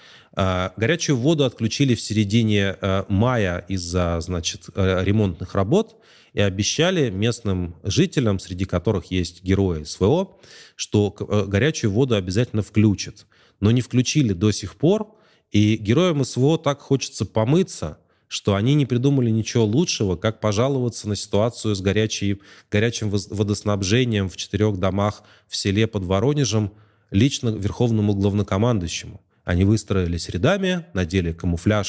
Горячую воду отключили в середине мая из-за, значит, ремонтных работ и обещали местным жителям, среди которых есть герои СВО, что горячую воду обязательно включат. Но не включили до сих пор, и героям СВО так хочется помыться, что они не придумали ничего лучшего, как пожаловаться на ситуацию с горячим водоснабжением в 4 домах в селе под Воронежем лично верховному главнокомандующему. Они выстроились рядами, надели камуфляж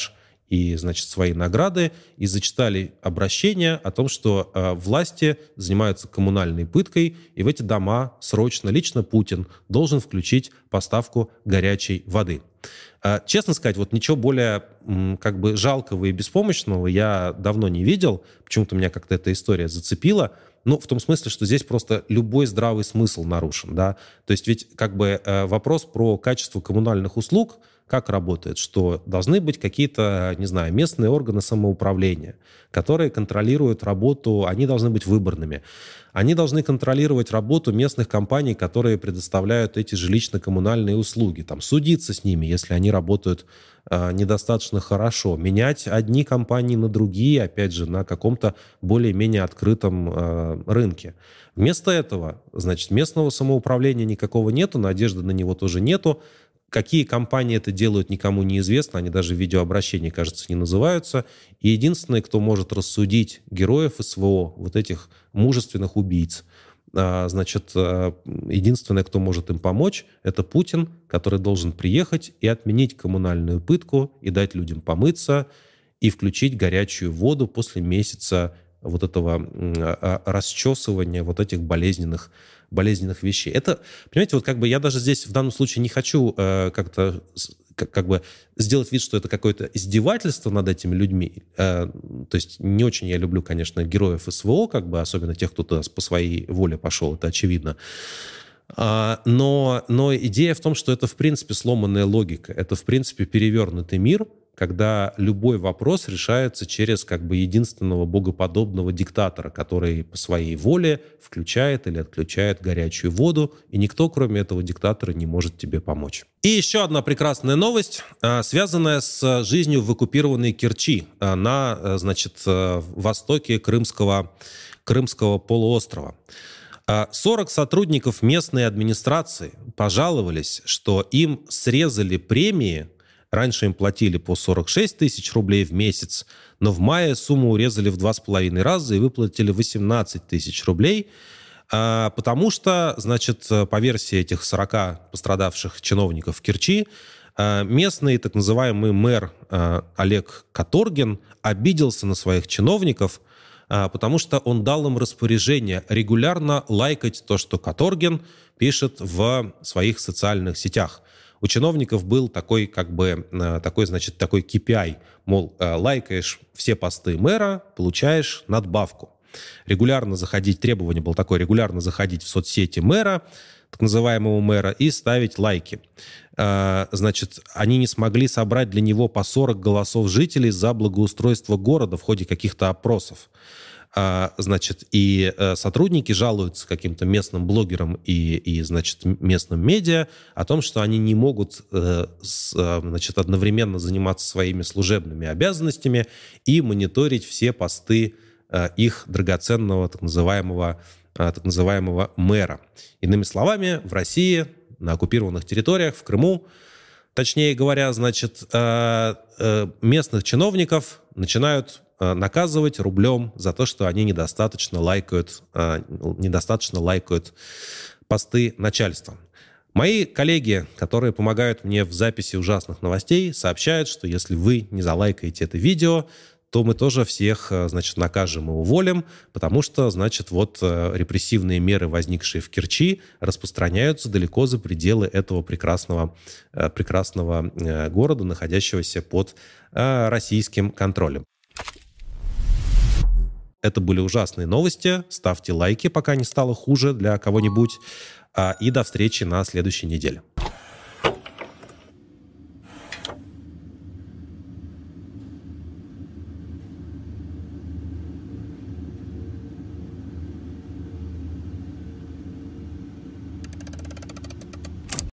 и, значит, свои награды, и зачитали обращение о том, что власти занимаются коммунальной пыткой, и в эти дома срочно лично Путин должен включить поставку горячей воды. Честно сказать, вот ничего более как бы жалкого и беспомощного я давно не видел. Почему-то меня как-то эта история зацепила. Ну, в том смысле, что здесь просто любой здравый смысл нарушен, да. То есть ведь как бы вопрос про качество коммунальных услуг как работает, что должны быть какие-то, не знаю, местные органы самоуправления, которые контролируют работу, они должны быть выборными. Они должны контролировать работу местных компаний, которые предоставляют эти жилищно-коммунальные услуги, там, судиться с ними, если они работают недостаточно хорошо, менять одни компании на другие, опять же, на каком-то более-менее открытом рынке. Вместо этого, значит, местного самоуправления никакого нету, надежды на него тоже нету. Какие компании это делают, никому не известно. Они даже в видеообращении, кажется, не называются. И единственный, кто может рассудить героев СВО, вот этих мужественных убийц, значит, единственное, кто может им помочь, это Путин, который должен приехать и отменить коммунальную пытку, и дать людям помыться, и включить горячую воду после месяца вот этого расчесывания вот этих болезненных вещей. Это, понимаете, вот как бы я даже здесь в данном случае не хочу как-то как бы сделать вид, что это какое-то издевательство над этими людьми. То есть не очень я люблю, конечно, героев СВО, как бы, особенно тех, кто туда по своей воле пошел, это очевидно. Но идея в том, что это, в принципе, сломанная логика. Это, в принципе, перевернутый мир, когда любой вопрос решается через как бы единственного богоподобного диктатора, который по своей воле включает или отключает горячую воду, и никто, кроме этого диктатора, не может тебе помочь. И еще одна прекрасная новость, связанная с жизнью в оккупированной Керчи на, значит, востоке Крымского полуострова. 40 сотрудников местной администрации пожаловались, что им срезали премии. Раньше им платили по 46 тысяч рублей в месяц, но в мае сумму урезали в 2,5 раза и выплатили 18 тысяч рублей, потому что, значит, по версии этих 40 пострадавших чиновников в Керчи, местный так называемый мэр Олег Каторгин обиделся на своих чиновников, потому что он дал им распоряжение регулярно лайкать то, что Каторгин пишет в своих социальных сетях. У чиновников был такой, значит, такой KPI, мол, лайкаешь все посты мэра, получаешь надбавку. Требование было такое, регулярно заходить в соцсети мэра, так называемого мэра, и ставить лайки. Значит, они не смогли собрать для него по 40 голосов жителей за благоустройство города в ходе каких-то опросов. Значит, и сотрудники жалуются каким-то местным блогерам и значит, местным медиа о том, что они не могут, значит, одновременно заниматься своими служебными обязанностями и мониторить все посты их драгоценного так называемого мэра. Иными словами, в России, на оккупированных территориях, в Крыму, точнее говоря, значит, местных чиновников начинают наказывать рублем за то, что они недостаточно лайкают посты начальства. Мои коллеги, которые помогают мне в записи ужасных новостей, сообщают, что если вы не залайкаете это видео, то мы тоже всех, значит, накажем и уволим, потому что, значит, вот репрессивные меры, возникшие в Керчи, распространяются далеко за пределы этого прекрасного города, находящегося под российским контролем. Это были ужасные новости. Ставьте лайки, пока не стало хуже для кого-нибудь. И до встречи на следующей неделе.